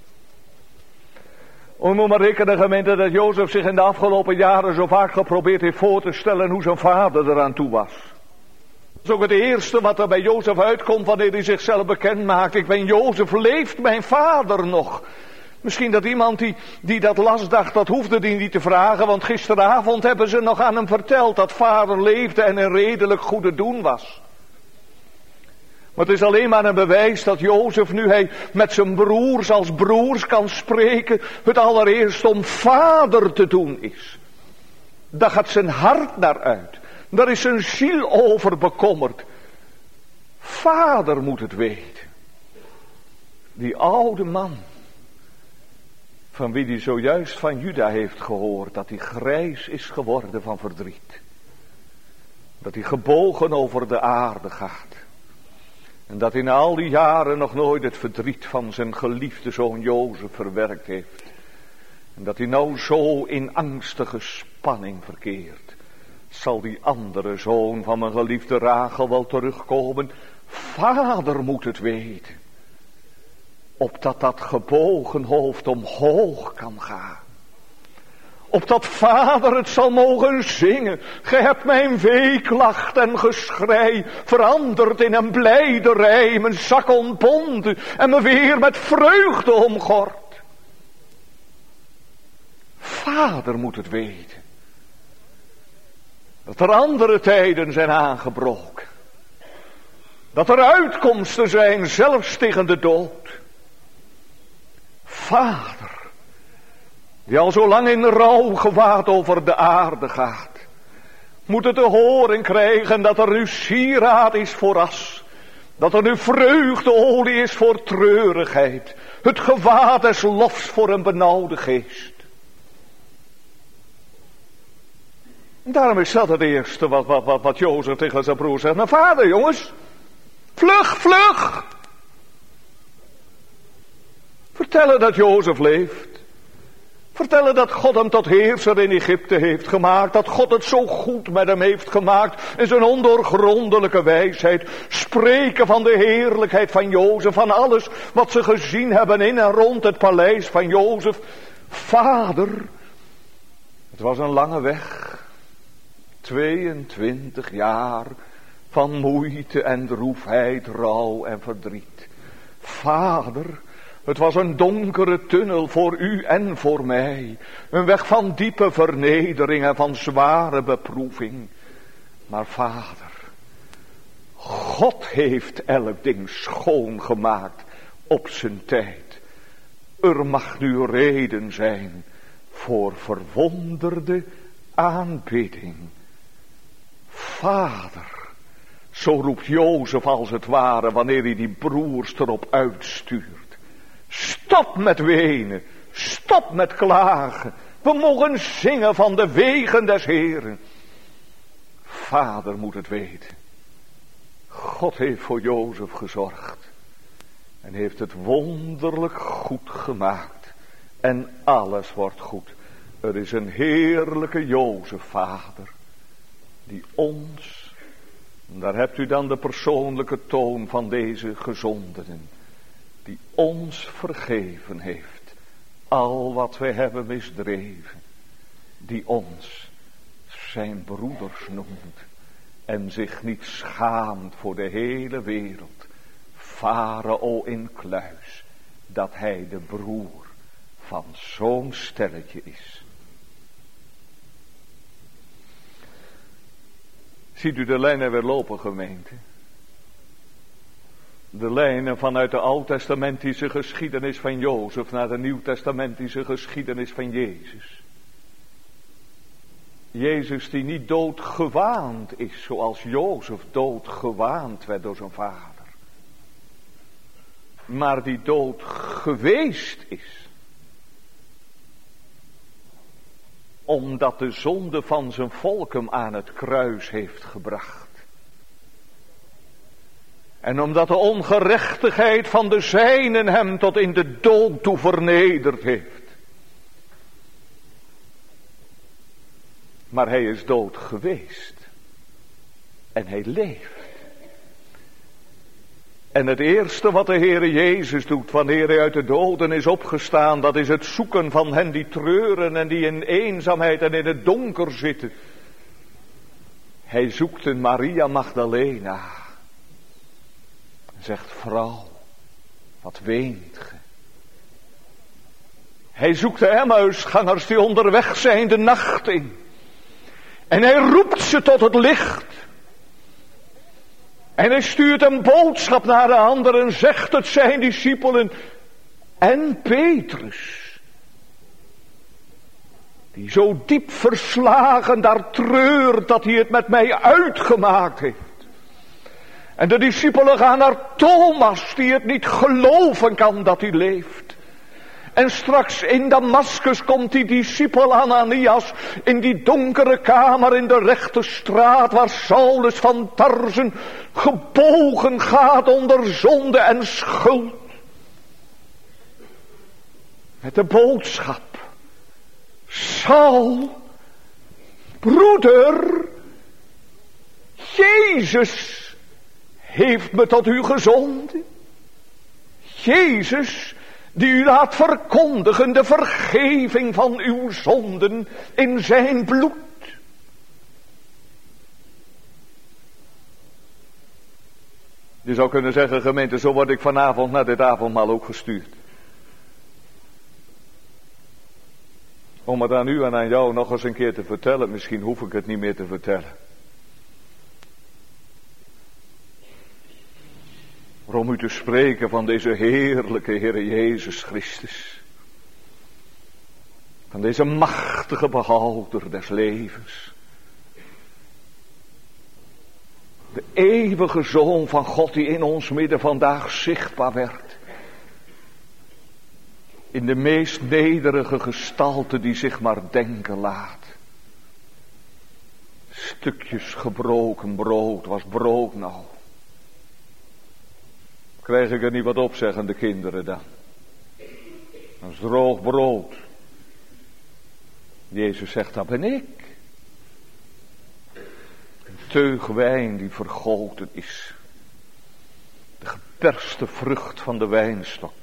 We moeten maar rekenen, gemeente, dat Jozef zich in de afgelopen jaren zo vaak geprobeerd heeft voor te stellen hoe zijn vader eraan toe was. Dat is ook het eerste wat er bij Jozef uitkomt wanneer hij zichzelf bekend maakt. Ik ben Jozef, leeft mijn vader nog? Misschien dat iemand die, die dat las dacht, dat hoefde hij niet te vragen. Want gisteravond hebben ze nog aan hem verteld dat vader leefde en een redelijk goede doen was. Maar het is alleen maar een bewijs dat Jozef, nu hij met zijn broers als broers kan spreken, het allereerst om vader te doen is. Daar gaat zijn hart naar uit. Daar is zijn ziel over bekommerd. Vader moet het weten. Die oude man, van wie hij zojuist van Juda heeft gehoord, dat hij grijs is geworden van verdriet. Dat hij gebogen over de aarde gaat. En dat hij na al die jaren nog nooit het verdriet van zijn geliefde zoon Jozef verwerkt heeft. En dat hij nou zo in angstige spanning verkeert. Zal die andere zoon van mijn geliefde Rachel wel terugkomen? Vader moet het weten. Opdat dat gebogen hoofd omhoog kan gaan. Opdat vader het zal mogen zingen. Ge hebt mijn weeklacht en geschrei veranderd in een blijderij. Mijn zak ontbonden en me weer met vreugde omgord. Vader moet het weten. Dat er andere tijden zijn aangebroken. Dat er uitkomsten zijn, zelfs tegen de dood. Vader, die al zo lang in rouw gewaad over de aarde gaat, moet het te horen krijgen dat er nu sieraad is voor as. Dat er nu vreugdeolie is voor treurigheid. Het gewaad des lofs voor een benauwde geest. Daarom is dat het eerste wat, wat, wat, wat Jozef tegen zijn broer zegt. Nou vader jongens, vlug, vlug. Vertellen dat Jozef leeft. Vertellen dat God hem tot heerser in Egypte heeft gemaakt. Dat God het zo goed met hem heeft gemaakt. In zijn ondoorgrondelijke wijsheid. Spreken van de heerlijkheid van Jozef. Van alles wat ze gezien hebben in en rond het paleis van Jozef. Vader, het was een lange weg. tweeëntwintig jaar van moeite en droefheid, rouw en verdriet. Vader, het was een donkere tunnel voor u en voor mij. Een weg van diepe vernedering en van zware beproeving. Maar vader, God heeft elk ding schoongemaakt op zijn tijd. Er mag nu reden zijn voor verwonderde aanbidding. Vader, zo roept Jozef als het ware wanneer hij die broers erop uitstuurt. Stop met wenen, stop met klagen. We mogen zingen van de wegen des Heeren. Vader moet het weten. God heeft voor Jozef gezorgd. En heeft het wonderlijk goed gemaakt. En alles wordt goed. Er is een heerlijke Jozef, vader. Die ons, daar hebt u dan de persoonlijke toon van deze gezondenen. Die ons vergeven heeft. Al wat wij hebben misdreven. Die ons zijn broeders noemt. En zich niet schaamt voor de hele wereld. Farao in kluis. dat hij de broer van zo'n stelletje is. Ziet u de lijnen weer lopen, gemeente? De lijnen vanuit de oud-testamentische geschiedenis van Jozef naar de nieuw-testamentische geschiedenis van Jezus. Jezus die niet doodgewaand is zoals Jozef doodgewaand werd door zijn vader. Maar die dood geweest is. Omdat de zonde van zijn volk hem aan het kruis heeft gebracht. En omdat de ongerechtigheid van de zijnen hem tot in de dood toe vernederd heeft. Maar hij is dood geweest. En hij leeft. En het eerste wat de Heere Jezus doet wanneer hij uit de doden is opgestaan, dat is het zoeken van hen die treuren en die in eenzaamheid en in het donker zitten. Hij zoekt een Maria Magdalena. En zegt, vrouw, wat weent ge? Hij zoekt de Emmausgangers die onderweg zijn de nacht in. En hij roept ze tot het licht. En hij stuurt een boodschap naar de anderen, zegt het zijn discipelen en Petrus. Die zo diep verslagen daar treurt dat hij het met mij uitgemaakt heeft. En de discipelen gaan naar Thomas die het niet geloven kan dat hij leeft. En straks in Damaskus komt die discipel Ananias in die donkere kamer in de rechte straat waar Saulus van Tarsen gebogen gaat onder zonde en schuld. Met de boodschap, Saul, broeder, Jezus heeft me tot u gezonden. Jezus die u laat verkondigen de vergeving van uw zonden in zijn bloed. Je zou kunnen zeggen, gemeente, zo word ik vanavond naar dit avondmaal ook gestuurd. Om het aan u en aan jou nog eens een keer te vertellen, misschien hoef ik het niet meer te vertellen. Om u te spreken van deze heerlijke Heere Jezus Christus. Van deze machtige behouder des levens. De eeuwige Zoon van God die in ons midden vandaag zichtbaar werd. In de meest nederige gestalte die zich maar denken laat. Stukjes gebroken brood was brood nou. Krijg ik er niet wat op, zeggen de kinderen dan. Dat is droog brood. Jezus zegt, dat ben ik. Een teug wijn die vergoten is. De geperste vrucht van de wijnstok.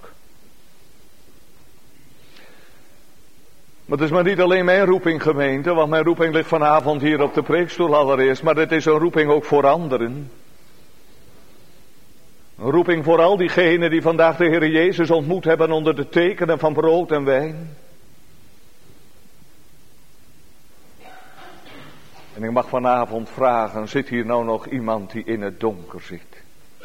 Maar het is maar niet alleen mijn roeping, gemeente, want mijn roeping ligt vanavond hier op de preekstoel allereerst, maar het is een roeping ook voor anderen. Een roeping voor al diegenen die vandaag de Heer Jezus ontmoet hebben onder de tekenen van brood en wijn. En ik mag vanavond vragen, zit hier nou nog iemand die in het donker zit?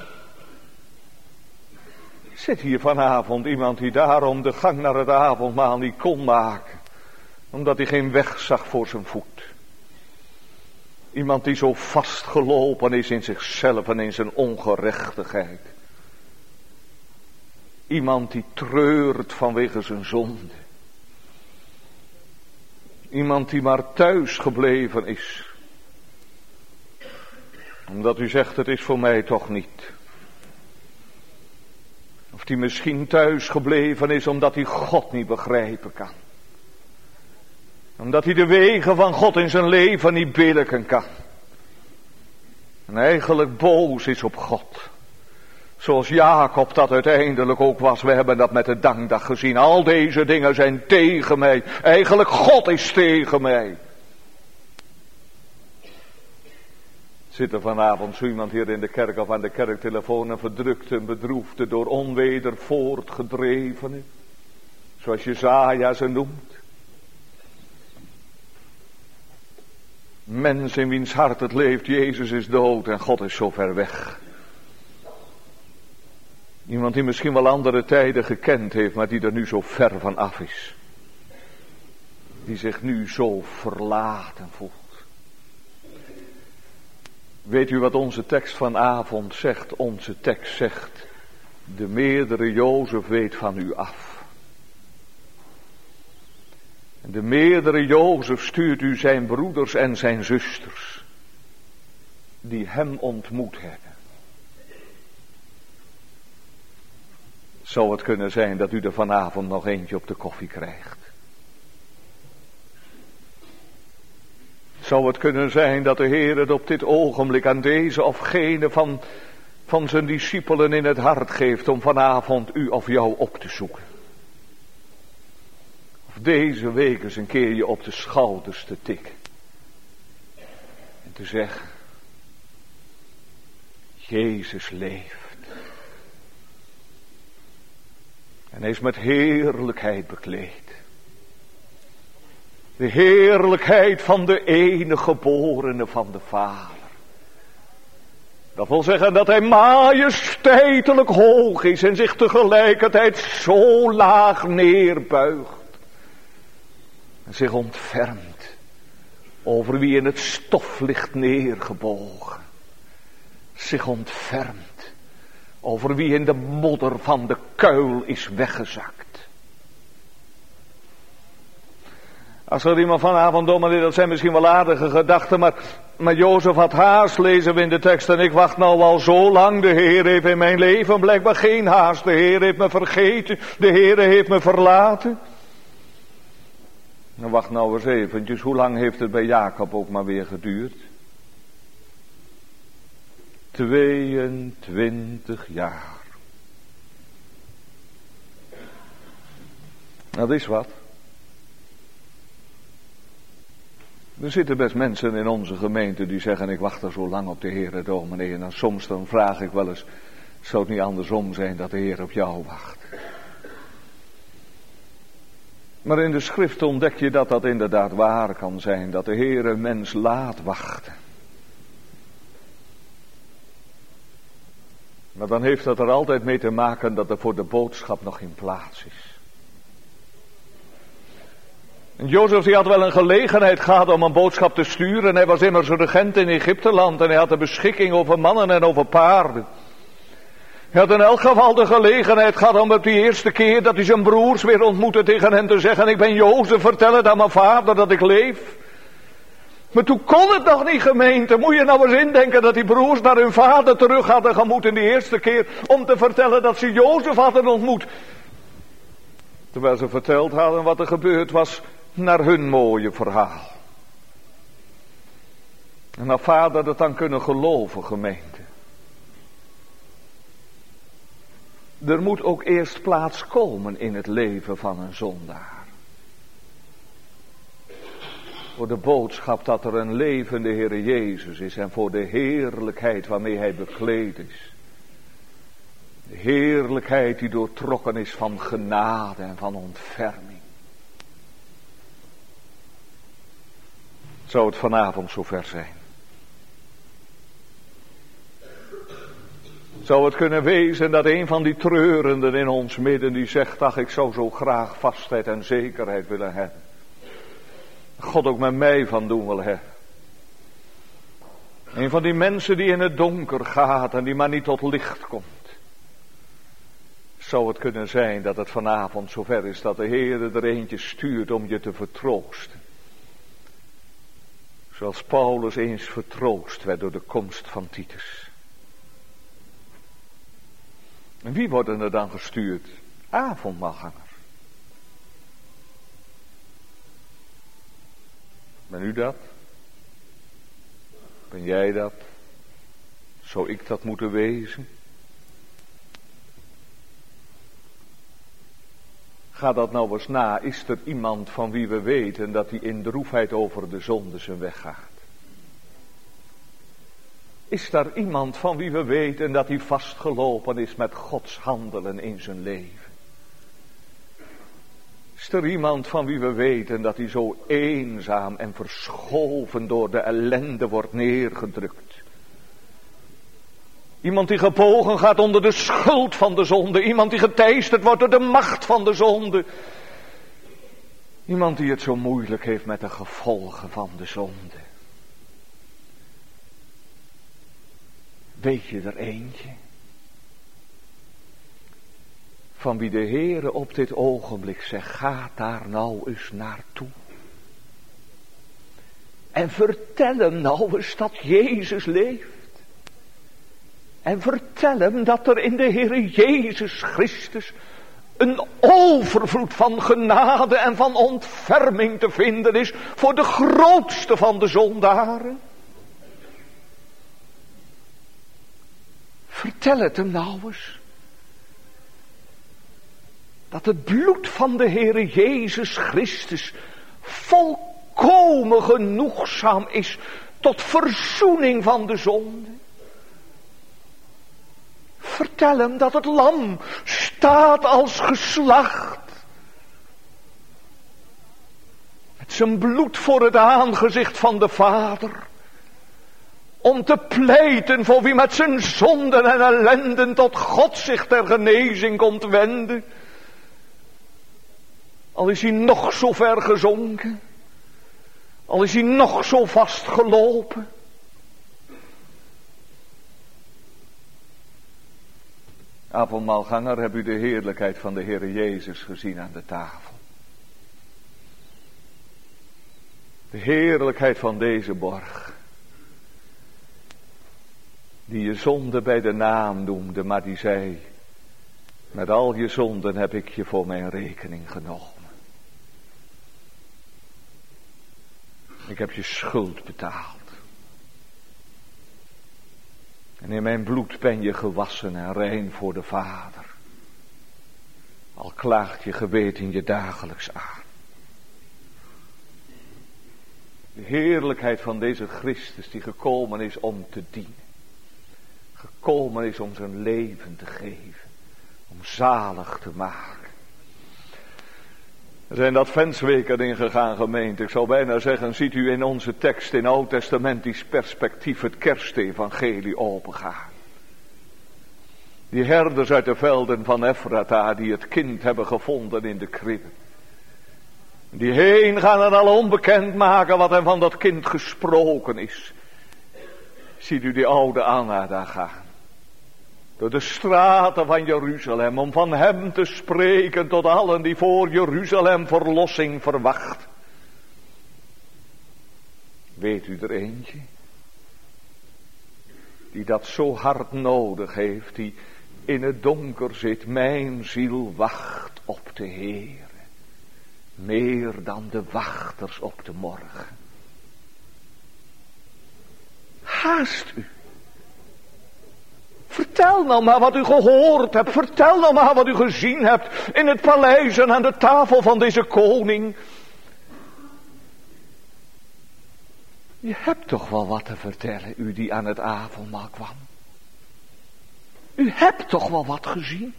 Zit hier vanavond iemand die daarom de gang naar het avondmaal niet kon maken? Omdat hij geen weg zag voor zijn voet. Iemand die zo vastgelopen is in zichzelf en in zijn ongerechtigheid. Iemand die treurt vanwege zijn zonde. Iemand die maar thuis gebleven is. Omdat u zegt, het is voor mij toch niet. Of die misschien thuis gebleven is omdat hij God niet begrijpen kan. Omdat hij de wegen van God in zijn leven niet billijken kan. En eigenlijk boos is op God. Zoals Jacob dat uiteindelijk ook was. We hebben dat met de dankdag gezien. Al deze dingen zijn tegen mij. Eigenlijk God is tegen mij. Zit er vanavond zo iemand hier in de kerk of aan de kerktelefoon, een verdrukte en bedroefde, door onweder voortgedrevene, zoals Jesaja ze noemt. Mens in wiens hart het leeft, Jezus is dood en God is zo ver weg. Iemand die misschien wel andere tijden gekend heeft, maar die er nu zo ver van af is. Die zich nu zo verlaten voelt. Weet u wat onze tekst vanavond zegt? Onze tekst zegt, de meerdere Jozef weet van u af. En de meerdere Jozef stuurt u zijn broeders en zijn zusters, die hem ontmoet hebben. Zou het kunnen zijn dat u er vanavond nog eentje op de koffie krijgt? Zou het kunnen zijn dat de Heer het op dit ogenblik aan deze of gene van, van zijn discipelen in het hart geeft om vanavond u of jou op te zoeken? Of deze week eens een keer je op de schouders te tikken. En te zeggen, Jezus leeft. En hij is met heerlijkheid bekleed. De heerlijkheid van de enige geborene van de Vader. Dat wil zeggen dat hij majesteitelijk hoog is en zich tegelijkertijd zo laag neerbuigt. En zich ontfermt over wie in het stof ligt neergebogen. Zich ontfermt over wie in de modder van de kuil is weggezakt. Als er iemand vanavond, dominee, dat zijn misschien wel aardige gedachten, maar, maar Jozef had haast, lezen we in de tekst, en ik wacht nou al zo lang. De Heer heeft in mijn leven blijkbaar geen haast. De Heer heeft me vergeten, de Heer heeft me verlaten. Nou, wacht nou eens eventjes, hoe lang heeft het bij Jacob ook maar weer geduurd? tweeëntwintig jaar. Nou, dat is wat. Er zitten best mensen in onze gemeente die zeggen, ik wacht er zo lang op de Heere dominee. En dan soms dan vraag ik wel eens, zou het niet andersom zijn dat de Heer op jou wacht? Maar in de schrift ontdek je dat dat inderdaad waar kan zijn, dat de Heer een mens laat wachten. Maar dan heeft dat er altijd mee te maken dat er voor de boodschap nog geen plaats is. En Jozef die had wel een gelegenheid gehad om een boodschap te sturen. Hij was immers regent in Egypteland en hij had de beschikking over mannen en over paarden. Hij had in elk geval de gelegenheid gehad om op die eerste keer dat hij zijn broers weer ontmoette tegen hen te zeggen, ik ben Jozef, vertel het aan mijn vader dat ik leef. Maar toen kon het nog niet, gemeente. Moet je nou eens indenken dat die broers naar hun vader terug hadden gemoet in die eerste keer om te vertellen dat ze Jozef hadden ontmoet. Terwijl ze verteld hadden wat er gebeurd was naar hun mooie verhaal. En had vader dat dan kunnen geloven, gemeente. Er moet ook eerst plaats komen in het leven van een zondaar. Voor de boodschap dat er een levende Heer Jezus is en voor de heerlijkheid waarmee hij bekleed is. De heerlijkheid die doortrokken is van genade en van ontferming. Zou het vanavond zover zijn? Zou het kunnen wezen dat een van die treurenden in ons midden die zegt, ach, ik zou zo graag vastheid en zekerheid willen hebben. God ook met mij van doen wil hebben. Een van die mensen die in het donker gaat en die maar niet tot licht komt. Zou het kunnen zijn dat het vanavond zover is dat de Heer er eentje stuurt om je te vertroosten. Zoals Paulus eens vertroost werd door de komst van Titus. En wie worden er dan gestuurd? Avondmaalgangers. Ben u dat? Ben jij dat? Zou ik dat moeten wezen? Ga dat nou eens na. Is er iemand van wie we weten dat hij in droefheid over de zonde zijn weg gaat? Is daar iemand van wie we weten dat hij vastgelopen is met Gods handelen in zijn leven? Is er iemand van wie we weten dat hij zo eenzaam en verschoven door de ellende wordt neergedrukt? Iemand die gebogen gaat onder de schuld van de zonde. Iemand die geteisterd wordt door de macht van de zonde. Iemand die het zo moeilijk heeft met de gevolgen van de zonde. Weet je er eentje? Van wie de Heere op dit ogenblik zegt, ga daar nou eens naartoe. En vertel hem nou eens dat Jezus leeft. En vertel hem dat er in de Heere Jezus Christus een overvloed van genade en van ontferming te vinden is voor de grootste van de zondaren. Vertel het hem nou eens. Dat het bloed van de Heere Jezus Christus volkomen genoegzaam is tot verzoening van de zonde. Vertel hem dat het lam staat als geslacht. Met zijn bloed voor het aangezicht van de Vader. Om te pleiten voor wie met zijn zonden en ellenden tot God zich ter genezing komt wenden. Al is hij nog zo ver gezonken. Al is hij nog zo vastgelopen. Avondmaalganger, heb u de heerlijkheid van de Heere Jezus gezien aan de tafel? De heerlijkheid van deze borg. Die je zonde bij de naam noemde, maar die zei, met al je zonden heb ik je voor mijn rekening genomen. Ik heb je schuld betaald. En in mijn bloed ben je gewassen en rein voor de Vader. Al klaagt je geweten je dagelijks aan. De heerlijkheid van deze Christus die gekomen is om te dienen. Gekomen is om zijn leven te geven. Om zalig te maken. Er zijn adventsweken ingegaan, gemeente. Ik zou bijna zeggen, ziet u in onze tekst in oud-testamentisch perspectief het kerstevangelie opengaan. Die herders uit de velden van Efrata die het kind hebben gevonden in de kribbe. Die heen gaan en al onbekend maken wat er van dat kind gesproken is. Ziet u die oude Anna daar gaan. Door de straten van Jeruzalem, om van hem te spreken tot allen die voor Jeruzalem verlossing verwacht. Weet u er eentje? Die dat zo hard nodig heeft, die in het donker zit. Mijn ziel wacht op de Heere. Meer dan de wachters op de morgen. Haast u. Vertel nou maar wat u gehoord hebt. Vertel nou maar wat u gezien hebt in het paleis en aan de tafel van deze koning. Je hebt toch wel wat te vertellen, u die aan het avondmaal kwam. U hebt toch wel wat gezien.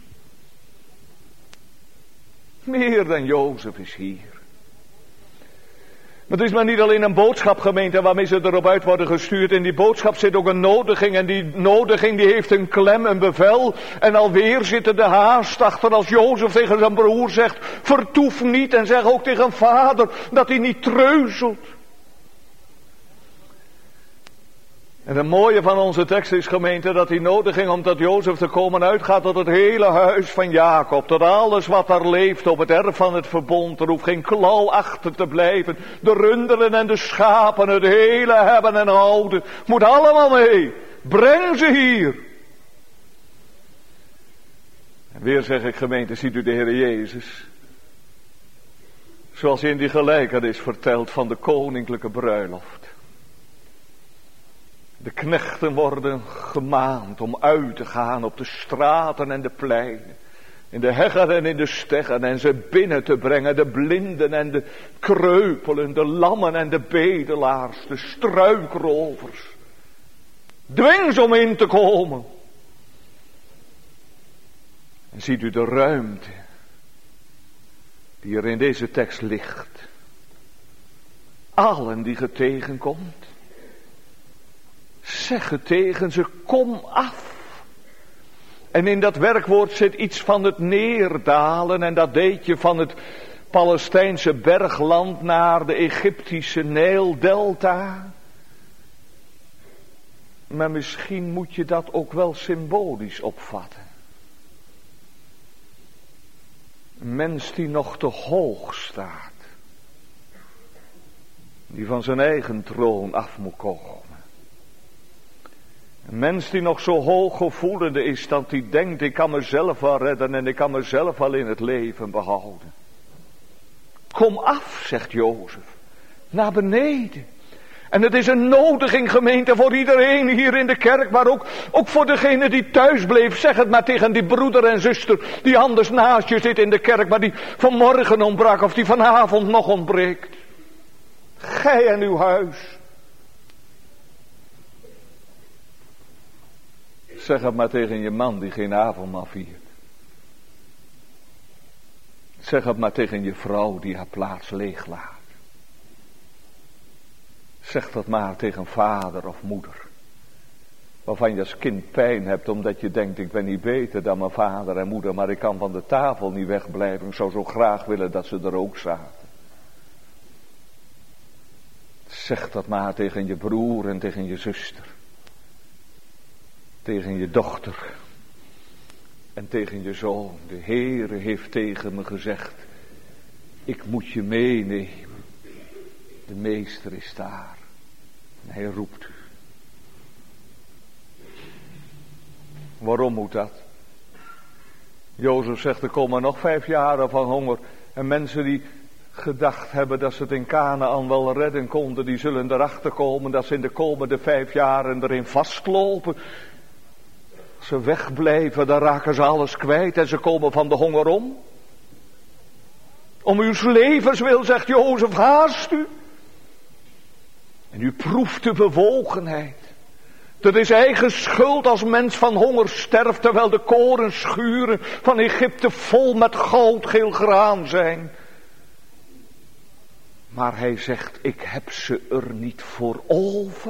Meer dan Jozef is hier. Maar het is maar niet alleen een boodschap, gemeente, waarmee ze erop uit worden gestuurd. In die boodschap zit ook een nodiging. En die nodiging die heeft een klem, een bevel. En alweer zit er de haast achter als Jozef tegen zijn broer zegt, vertoef niet. En zeg ook tegen vader dat hij niet treuzelt. En het mooie van onze tekst is, gemeente, dat die nodiging om tot Jozef te komen uitgaat tot het hele huis van Jacob. Tot alles wat daar leeft op het erf van het verbond. Er hoeft geen klauw achter te blijven. De runderen en de schapen, het hele hebben en houden. Moet allemaal mee. Breng ze hier. En weer zeg ik, gemeente, ziet u de Heer Jezus. Zoals in die gelijkenis verteld van de koninklijke bruiloft. De knechten worden gemaand om uit te gaan op de straten en de pleinen. In de heggen en in de steggen en ze binnen te brengen. De blinden en de kreupelen, de lammen en de bedelaars, de struikrovers. Dwing ze om in te komen. En ziet u de ruimte die er in deze tekst ligt. Allen die ge tegenkomt, zeggen tegen ze, kom af. En in dat werkwoord zit iets van het neerdalen. En dat deed je van het Palestijnse bergland naar de Egyptische Nijldelta. Maar misschien moet je dat ook wel symbolisch opvatten. Een mens die nog te hoog staat. Die van zijn eigen troon af moet komen. Een mens die nog zo hooggevoelende is dat hij denkt, ik kan mezelf wel redden en ik kan mezelf wel in het leven behouden. Kom af, zegt Jozef, naar beneden. En het is een nodiging, gemeente, voor iedereen hier in de kerk, maar ook, ook voor degene die thuis bleef. Zeg het maar tegen die broeder en zuster die anders naast je zit in de kerk, maar die vanmorgen ontbrak of die vanavond nog ontbreekt. Gij en uw huis. Zeg het maar tegen je man die geen avondmaal viert. Zeg het maar tegen je vrouw die haar plaats leeglaat. Zeg dat maar tegen vader of moeder. Waarvan je als kind pijn hebt omdat je denkt, ik ben niet beter dan mijn vader en moeder, maar ik kan van de tafel niet wegblijven. Ik zou zo graag willen dat ze er ook zaten. Zeg dat maar tegen je broer en tegen je zuster. Tegen je dochter. En tegen je zoon. De Heere heeft tegen me gezegd, ik moet je meenemen. De meester is daar. En hij roept u. Waarom moet dat? Jozef zegt, er komen nog vijf jaren van honger. En mensen die gedacht hebben dat ze het in Kanaan wel redden konden, die zullen erachter komen dat ze in de komende vijf jaren erin vastlopen. Als ze wegblijven, dan raken ze alles kwijt en ze komen van de honger om. Om uw levens wil, zegt Jozef, haast u. En u proeft de bewogenheid. Dat is eigen schuld als mens van honger sterft, terwijl de korenschuren van Egypte vol met goudgeel graan zijn. Maar hij zegt, ik heb ze er niet voor over.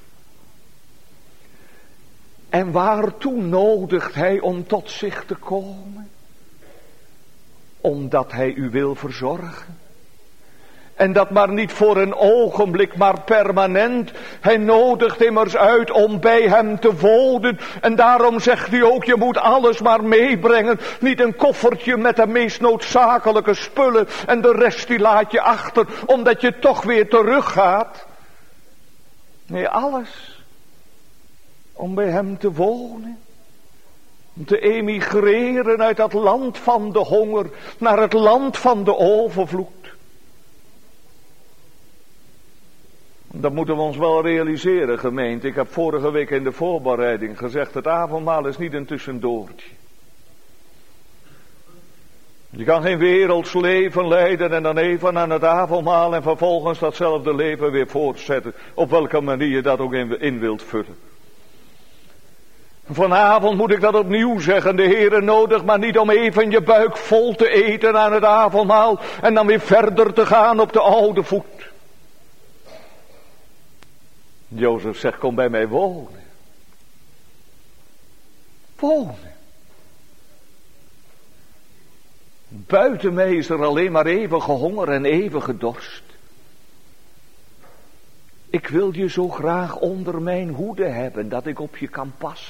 En waartoe nodigt hij om tot zich te komen? Omdat hij u wil verzorgen. En dat maar niet voor een ogenblik, maar permanent. Hij nodigt immers uit om bij hem te wonen. En daarom zegt hij ook, je moet alles maar meebrengen. Niet een koffertje met de meest noodzakelijke spullen. En de rest die laat je achter, omdat je toch weer teruggaat. Nee, alles. Om bij hem te wonen. Om te emigreren uit dat land van de honger naar het land van de overvloed. Dat moeten we ons wel realiseren, gemeente. Ik heb vorige week in de voorbereiding gezegd, het avondmaal is niet een tussendoortje. Je kan geen werelds leven leiden en dan even aan het avondmaal en vervolgens datzelfde leven weer voortzetten. Op welke manier je dat ook in, in wilt vullen. Vanavond moet ik dat opnieuw zeggen. De Heere nodigt maar niet om even je buik vol te eten aan het avondmaal en dan weer verder te gaan op de oude voet. Jozef zegt, kom bij mij wonen. Wonen. Buiten mij is er alleen maar eeuwige honger en eeuwige dorst. Ik wil je zo graag onder mijn hoede hebben, dat ik op je kan passen.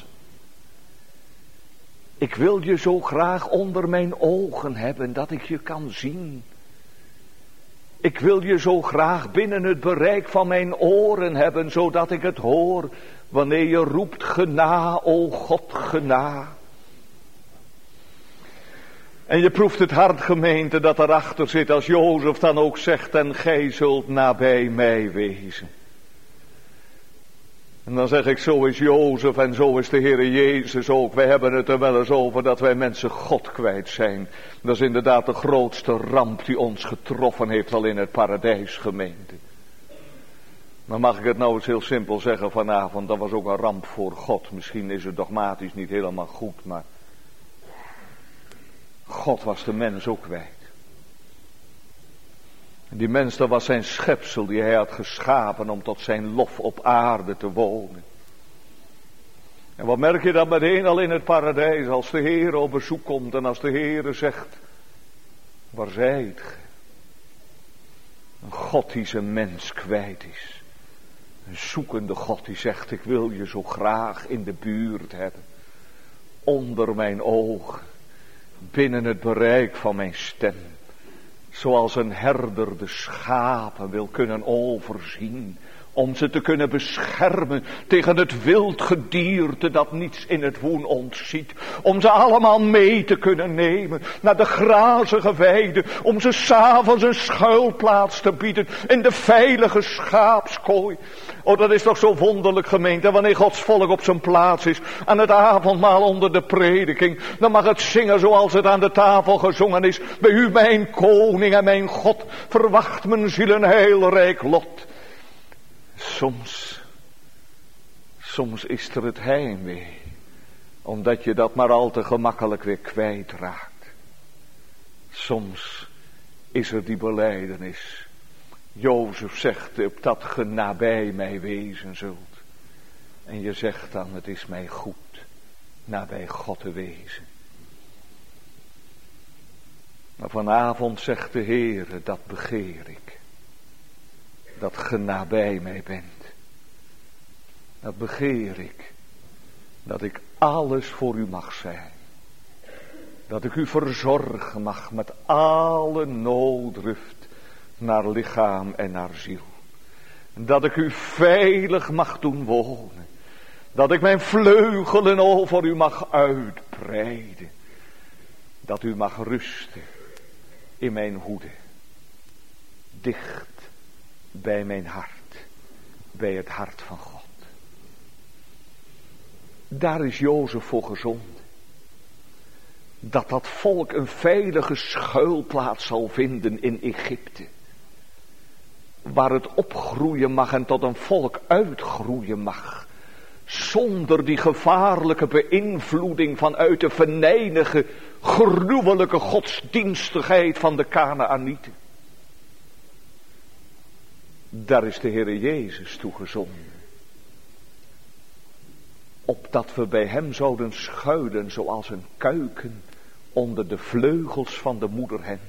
Ik wil je zo graag onder mijn ogen hebben, dat ik je kan zien. Ik wil je zo graag binnen het bereik van mijn oren hebben, zodat ik het hoor, wanneer je roept, gena, o God, gena. En je proeft het hart, gemeente, dat erachter zit, als Jozef dan ook zegt, en gij zult nabij mij wezen. En dan zeg ik, zo is Jozef en zo is de Heere Jezus ook. Wij hebben het er wel eens over dat wij mensen God kwijt zijn. Dat is inderdaad de grootste ramp die ons getroffen heeft al in het paradijs, gemeente. Maar mag ik het nou eens heel simpel zeggen vanavond, dat was ook een ramp voor God. Misschien is het dogmatisch niet helemaal goed, maar God was de mens ook kwijt. Die mens, dat was zijn schepsel die hij had geschapen om tot zijn lof op aarde te wonen. En wat merk je dan meteen al in het paradijs, als de Heer op bezoek komt en als de Heer zegt, waar zijt ge? Een God die zijn mens kwijt is. Een zoekende God die zegt, ik wil je zo graag in de buurt hebben. Onder mijn ogen, binnen het bereik van mijn stem. Zoals een herder de schapen wil kunnen overzien. Om ze te kunnen beschermen tegen het wild gedierte dat niets in het woen ontziet. Om ze allemaal mee te kunnen nemen naar de grazige weide. Om ze 's avonds een schuilplaats te bieden in de veilige schaapskooi. Oh, dat is toch zo wonderlijk, gemeente. Wanneer Gods volk op zijn plaats is aan het avondmaal onder de prediking. Dan mag het zingen zoals het aan de tafel gezongen is. Bij u mijn koning en mijn God verwacht mijn ziel een heel rijk lot. Soms, soms is er het heimwee, omdat je dat maar al te gemakkelijk weer kwijtraakt. Soms is er die belijdenis. Jozef zegt, opdat ge nabij mij wezen zult. En je zegt dan, het is mij goed nabij God te wezen. Maar vanavond zegt de Heere, dat begeer ik. Dat ge nabij mij bent. Dat begeer ik. Dat ik alles voor u mag zijn. Dat ik u verzorgen mag met alle nooddruft naar lichaam en naar ziel. Dat ik u veilig mag doen wonen. Dat ik mijn vleugelen over u mag uitbreiden. Dat u mag rusten in mijn hoede. Dicht bij mijn hart, bij het hart van God. Daar is Jozef voor gezonden. Dat dat volk een veilige schuilplaats zal vinden in Egypte. Waar het opgroeien mag en tot een volk uitgroeien mag. Zonder die gevaarlijke beïnvloeding vanuit de venijnige, gruwelijke godsdienstigheid van de Kanaanieten. Daar is de Heere Jezus toegezonden. Opdat we bij hem zouden schuilen zoals een kuiken onder de vleugels van de moeder hen.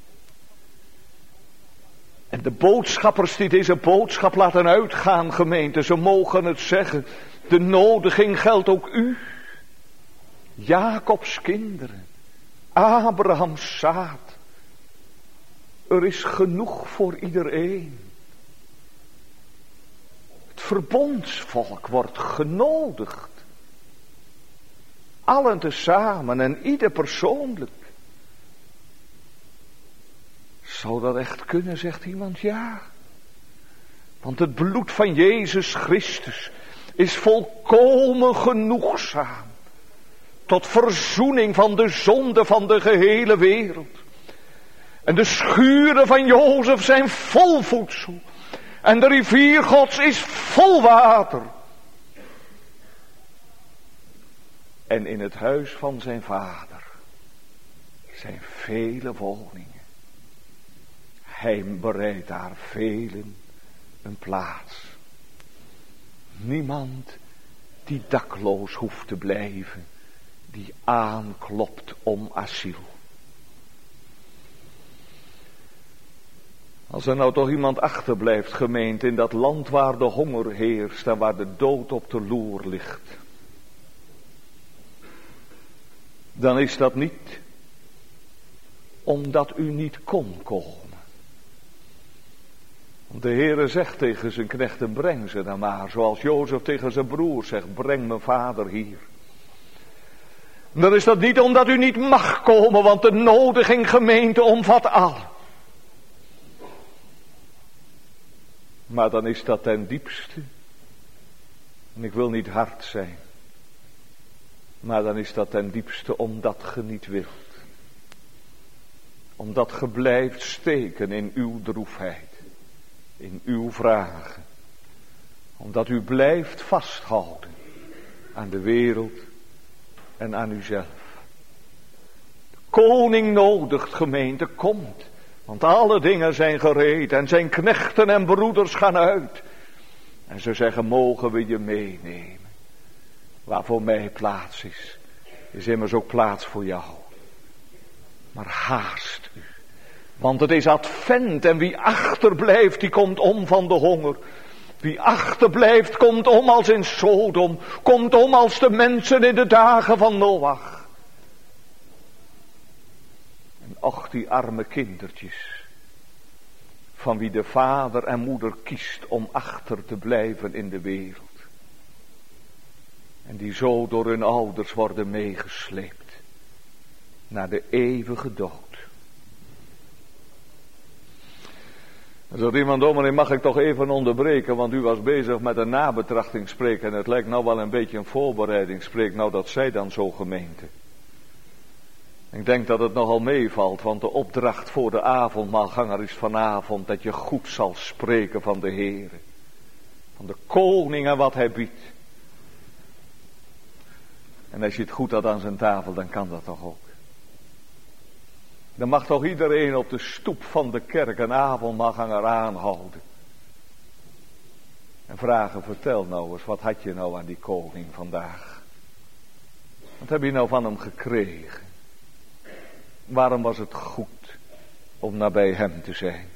En de boodschappers die deze boodschap laten uitgaan, gemeente, ze mogen het zeggen. De nodiging geldt ook u. Jacobs kinderen. Abrahams zaad. Er is genoeg voor iedereen. Het verbondsvolk wordt genodigd. Allen tezamen en ieder persoonlijk. Zou dat echt kunnen, zegt iemand? Ja. Want het bloed van Jezus Christus is volkomen genoegzaam. Tot verzoening van de zonde van de gehele wereld. En de schuren van Jozef zijn vol voedsel. En de rivier Gods is vol water. En in het huis van zijn vader zijn vele woningen. Hij bereidt daar velen een plaats. Niemand die dakloos hoeft te blijven, die aanklopt om asiel. Als er nou toch iemand achterblijft, gemeente, in dat land waar de honger heerst en waar de dood op de loer ligt, dan is dat niet omdat u niet kon komen. Want de Heere zegt tegen zijn knechten, breng ze dan maar. Zoals Jozef tegen zijn broer zegt, breng mijn vader hier. Dan is dat niet omdat u niet mag komen, want de nodiging, gemeente, omvat al. Maar dan is dat ten diepste, en ik wil niet hard zijn, maar dan is dat ten diepste omdat ge niet wilt. Omdat ge blijft steken in uw droefheid, in uw vragen, Omdat u blijft vasthouden aan de wereld en aan uzelf. De koning nodigt, gemeente, komt. Want alle dingen zijn gereed en zijn knechten en broeders gaan uit. En ze zeggen, mogen we je meenemen. Waar voor mij plaats is, is immers ook plaats voor jou. Maar haast u. Want het is advent en wie achterblijft, die komt om van de honger. Wie achterblijft, komt om als in Sodom. Komt om als de mensen in de dagen van Noach. En och, die arme kindertjes. Van wie de vader en moeder kiest om achter te blijven in de wereld. En die zo door hun ouders worden meegesleept. Naar de eeuwige dood. Dan zegt iemand, dominee, mag ik toch even onderbreken, want u was bezig met een nabetrachting spreken en het lijkt nou wel een beetje een voorbereiding. Spreek nou dat zij dan zo, gemeente. Ik denk dat het nogal meevalt, want de opdracht voor de avondmaalganger is vanavond dat je goed zal spreken van de Heere. Van de koning en wat hij biedt. En als je het goed had aan zijn tafel, dan kan dat toch ook. Dan mag toch iedereen op de stoep van de kerk een avondmaalganger aanhouden. En vragen, vertel nou eens, wat had je nou aan die koning vandaag? Wat heb je nou van hem gekregen? Waarom was het goed om nabij hem te zijn?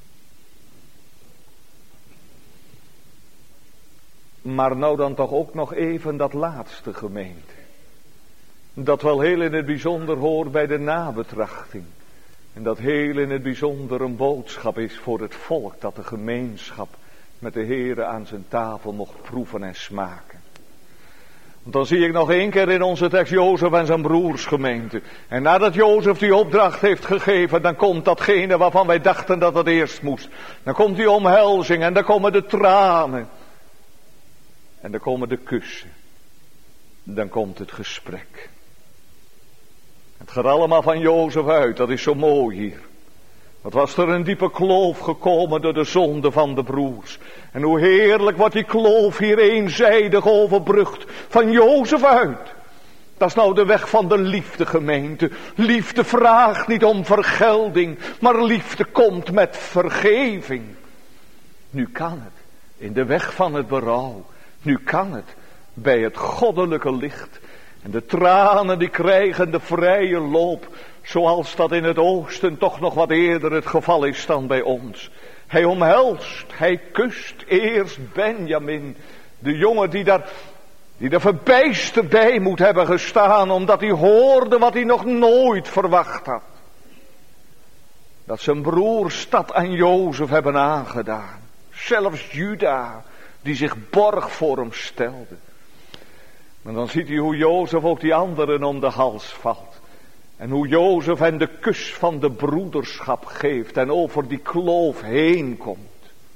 Maar nou dan toch ook nog even dat laatste, gemeente. Dat wel heel in het bijzonder hoort bij de nabetrachting. En dat heel in het bijzonder een boodschap is voor het volk dat de gemeenschap met de Heere aan zijn tafel mocht proeven en smaken. Want dan zie ik nog één keer in onze tekst Jozef en zijn broers, gemeente. En nadat Jozef die opdracht heeft gegeven, dan komt datgene waarvan wij dachten dat het eerst moest. Dan komt die omhelzing en dan komen de tranen. En dan komen de kussen. Dan komt het gesprek. Het gaat allemaal van Jozef uit, dat is zo mooi hier. Wat was er een diepe kloof gekomen door de zonde van de broers. En hoe heerlijk wordt die kloof hier eenzijdig overbrugd van Jozef uit. Dat is nou de weg van de liefde, gemeente. Liefde vraagt niet om vergelding, maar liefde komt met vergeving. Nu kan het, in de weg van het berouw. Nu kan het, bij het goddelijke licht. En de tranen die krijgen de vrije loop, zoals dat in het oosten toch nog wat eerder het geval is dan bij ons. Hij omhelst, hij kust eerst Benjamin, de jongen die daar, die er verbijsterd bij moet hebben gestaan, omdat hij hoorde wat hij nog nooit verwacht had. Dat zijn broers dat aan Jozef hebben aangedaan. Zelfs Juda, die zich borg voor hem stelde. Maar dan ziet hij hoe Jozef ook die anderen om de hals valt. En hoe Jozef hen de kus van de broederschap geeft en over die kloof heen komt.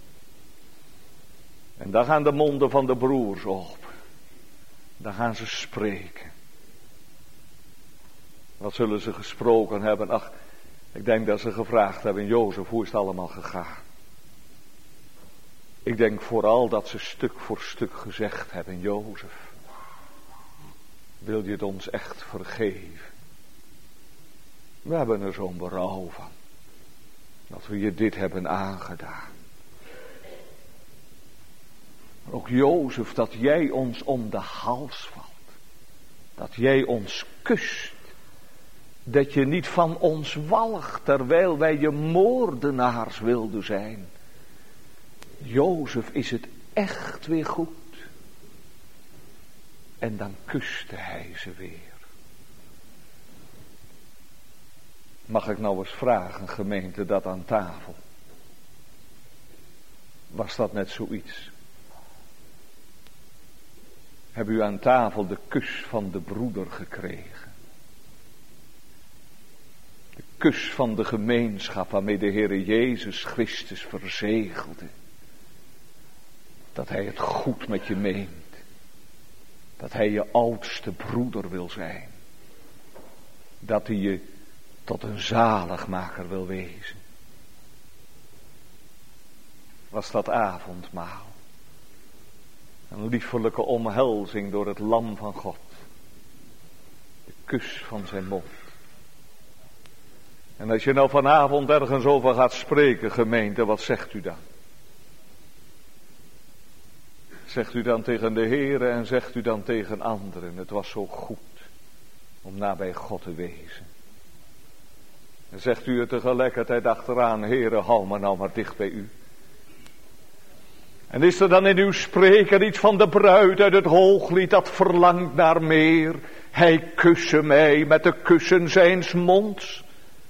En dan gaan de monden van de broers open. Dan gaan ze spreken. Wat zullen ze gesproken hebben? Ach, ik denk dat ze gevraagd hebben, Jozef, hoe is het allemaal gegaan? Ik denk vooral dat ze stuk voor stuk gezegd hebben, Jozef, wil je het ons echt vergeven? We hebben er zo'n berouw van. Dat we je dit hebben aangedaan. Maar ook Jozef, dat jij ons om de hals valt. Dat jij ons kust. Dat je niet van ons walgt, terwijl wij je moordenaars wilden zijn. Jozef, is het echt weer goed? En dan kuste hij ze weer. Mag ik nou eens vragen, gemeente, dat aan tafel? Was dat net zoiets? Heb u aan tafel de kus van de broeder gekregen? De kus van de gemeenschap waarmee de Heere Jezus Christus verzegelde. Dat hij het goed met je meent. Dat hij je oudste broeder wil zijn. Dat hij je tot een zaligmaker wil wezen. Was dat avondmaal. Een liefelijke omhelzing door het lam van God. De kus van zijn mond. En als je nou vanavond ergens over gaat spreken, gemeente, wat zegt u dan? Zegt u dan tegen de Heere en zegt u dan tegen anderen, het was zo goed om nabij God te wezen. En zegt u er tegelijkertijd achteraan, Heere, hou me nou maar dicht bij u. En is er dan in uw spreken iets van de bruid uit het hooglied dat verlangt naar meer? Hij kusse mij met de kussen zijns monds.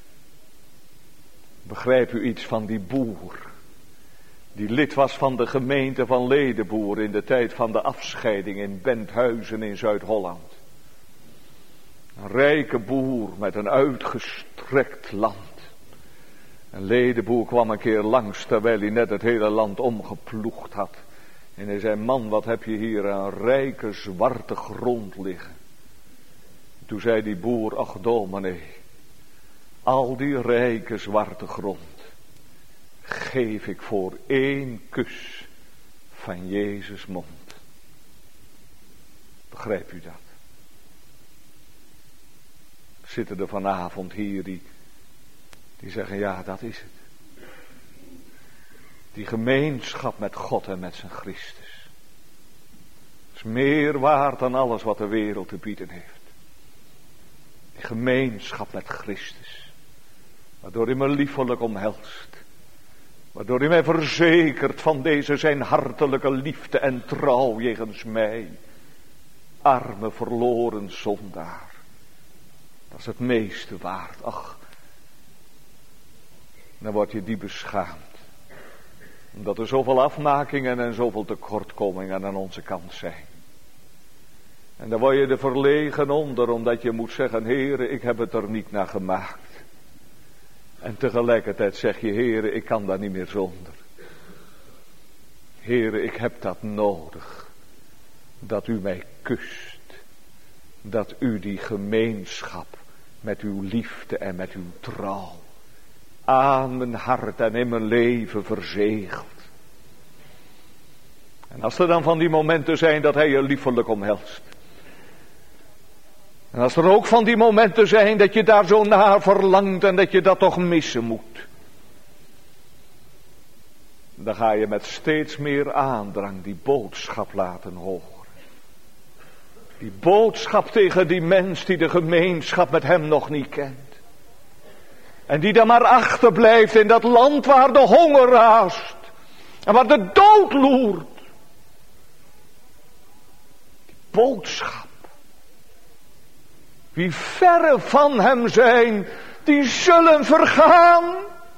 Begrijp u iets van die boer, die lid was van de gemeente van Ledenboer in de tijd van de afscheiding in Benthuizen in Zuid-Holland. Een rijke boer met een uitgestrekt land. Een Ledenboer kwam een keer langs terwijl hij net het hele land omgeploegd had. En hij zei, man, wat heb je hier een rijke zwarte grond liggen. Toen zei die boer, ach dominee, al die rijke zwarte grond geef ik voor één kus van Jezus mond. Begrijp u dat? Zitten er vanavond hier die, die zeggen, ja, dat is het. Die gemeenschap met God en met zijn Christus is meer waard dan alles wat de wereld te bieden heeft. Die gemeenschap met Christus, waardoor hij me liefelijk omhelst. Waardoor hij mij verzekert van deze zijn hartelijke liefde en trouw jegens mij. Arme verloren zondaar. Dat is het meeste waard. Ach, dan word je diep beschaamd. Omdat er zoveel afmakingen en zoveel tekortkomingen aan onze kant zijn. En dan word je er verlegen onder, omdat je moet zeggen, Heere, ik heb het er niet naar gemaakt. En tegelijkertijd zeg je, Heere, ik kan daar niet meer zonder. Heere, ik heb dat nodig. Dat u mij kust. Dat u die gemeenschap met uw liefde en met uw trouw aan mijn hart en in mijn leven verzegelt. En als er dan van die momenten zijn dat hij je liefelijk omhelst. En als er ook van die momenten zijn dat je daar zo naar verlangt en dat je dat toch missen moet. Dan ga je met steeds meer aandrang die boodschap laten horen. Die boodschap tegen die mens die de gemeenschap met hem nog niet kent. En die dan maar achterblijft in dat land waar de honger raast. En waar de dood loert. Die boodschap. Wie verre van hem zijn, die zullen vergaan.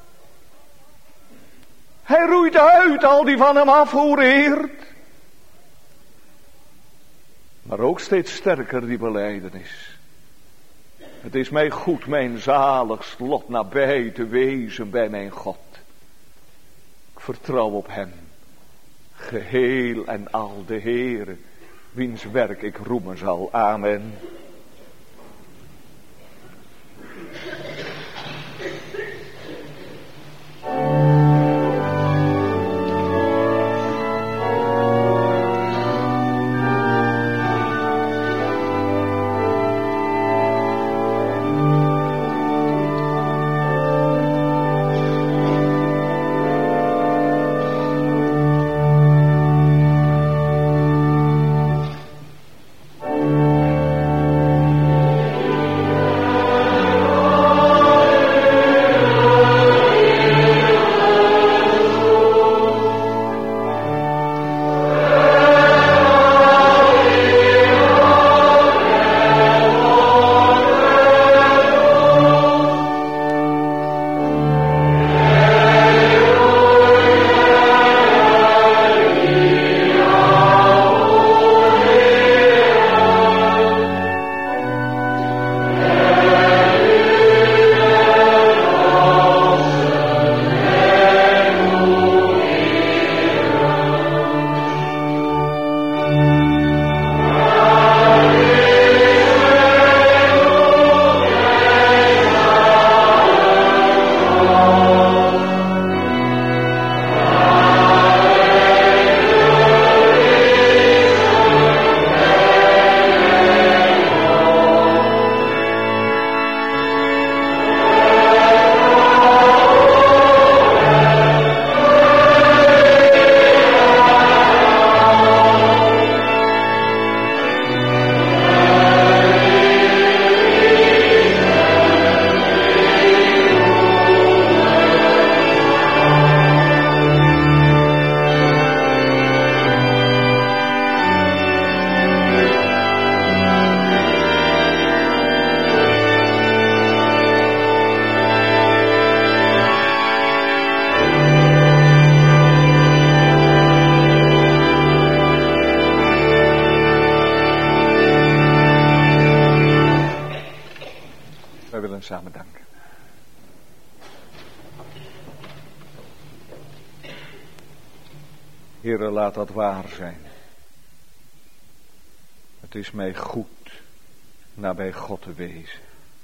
Hij roeit uit al die van hem afhoereert. Maar ook steeds sterker die belijdenis. Het is mij goed mijn zaligst lot nabij te wezen bij mijn God. Ik vertrouw op hem. Geheel en al de Heere, wiens werk ik roemen zal. Amen. samen danken. Heere, laat dat waar zijn. Het is mij goed nabij God te wezen.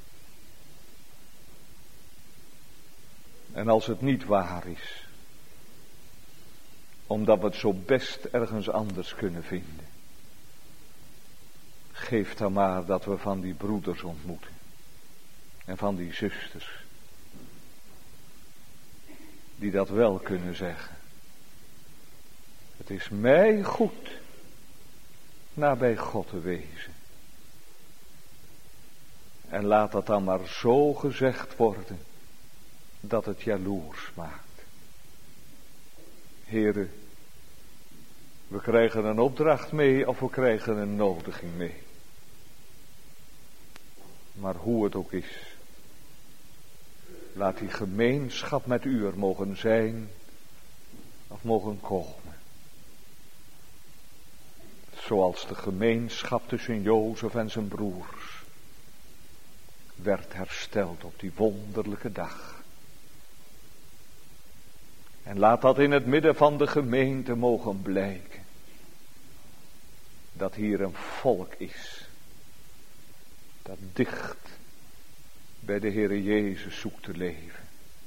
En als het niet waar is, omdat we het zo best ergens anders kunnen vinden, geef dan maar dat we van die broeders ontmoeten en van die zusters, die dat wel kunnen zeggen. Het is mij goed nabij God te wezen. En laat dat dan maar zo gezegd worden, dat het jaloers maakt. Heere, we krijgen een opdracht mee of we krijgen een nodiging mee. Maar hoe het ook is, laat die gemeenschap met u er mogen zijn of mogen komen. Zoals de gemeenschap tussen Jozef en zijn broers werd hersteld op die wonderlijke dag. En laat dat in het midden van de gemeente mogen blijken. Dat hier een volk is. Dat dicht bij de Heere Jezus zoekt te leven.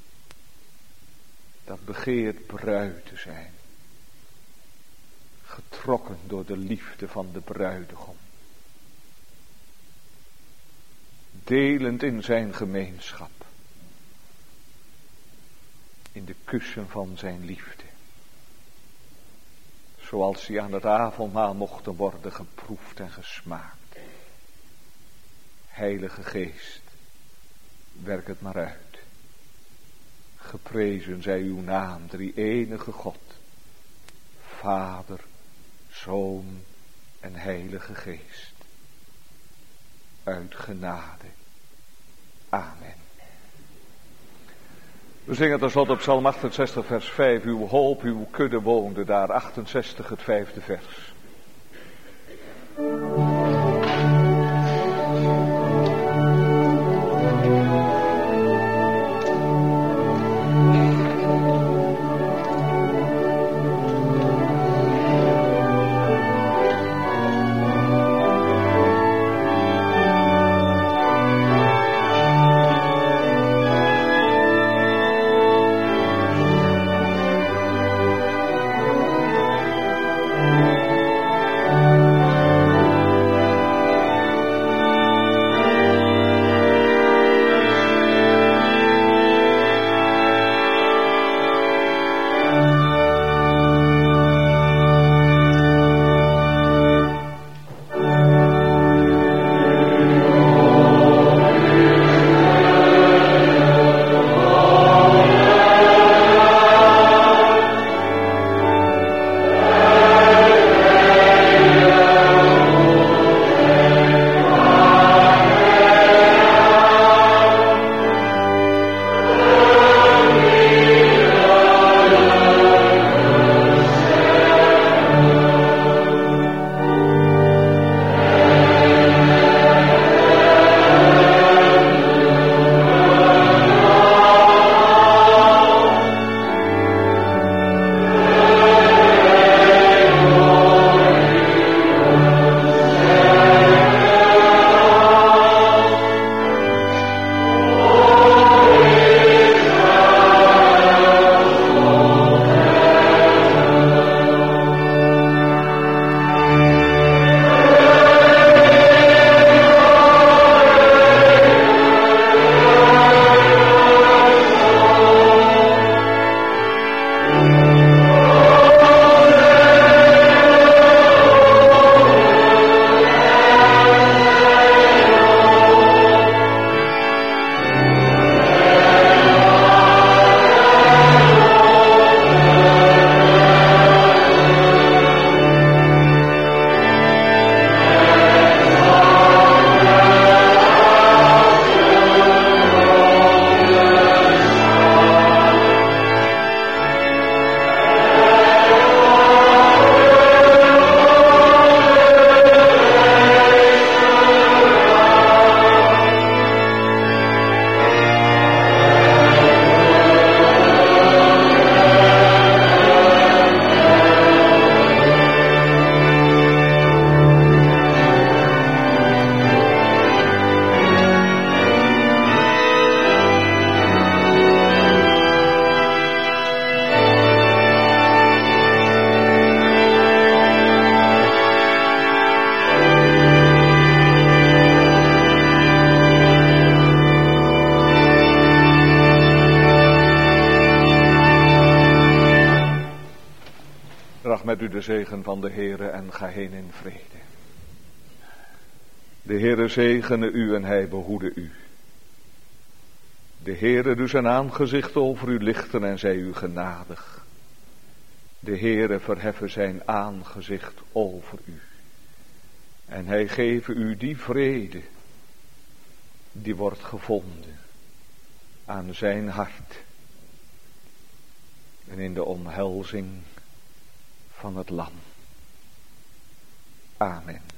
Dat begeert bruid te zijn. Getrokken door de liefde van de bruidegom. Delend in zijn gemeenschap. In de kussen van zijn liefde. Zoals die aan het avondmaal mochten worden geproefd en gesmaakt. Heilige Geest, werk het maar uit. Geprezen zij uw naam, drie enige God. Vader, Zoon en Heilige Geest. Uit genade. Amen. We zingen tenslotte op Psalm achtenzestig vers vijf. Uw hoop, uw kudde woonde daar. achtenzestig het vijfde vers. Thank you. met u de zegen van de Heere en ga heen in vrede. De Heere zegene u en hij behoede u. De Heere doe zijn aangezicht over u lichten en zij u genadig. De Heere verheffen zijn aangezicht over u. En hij geeft u die vrede die wordt gevonden aan zijn hart en in de omhelzing van het lam. Amen.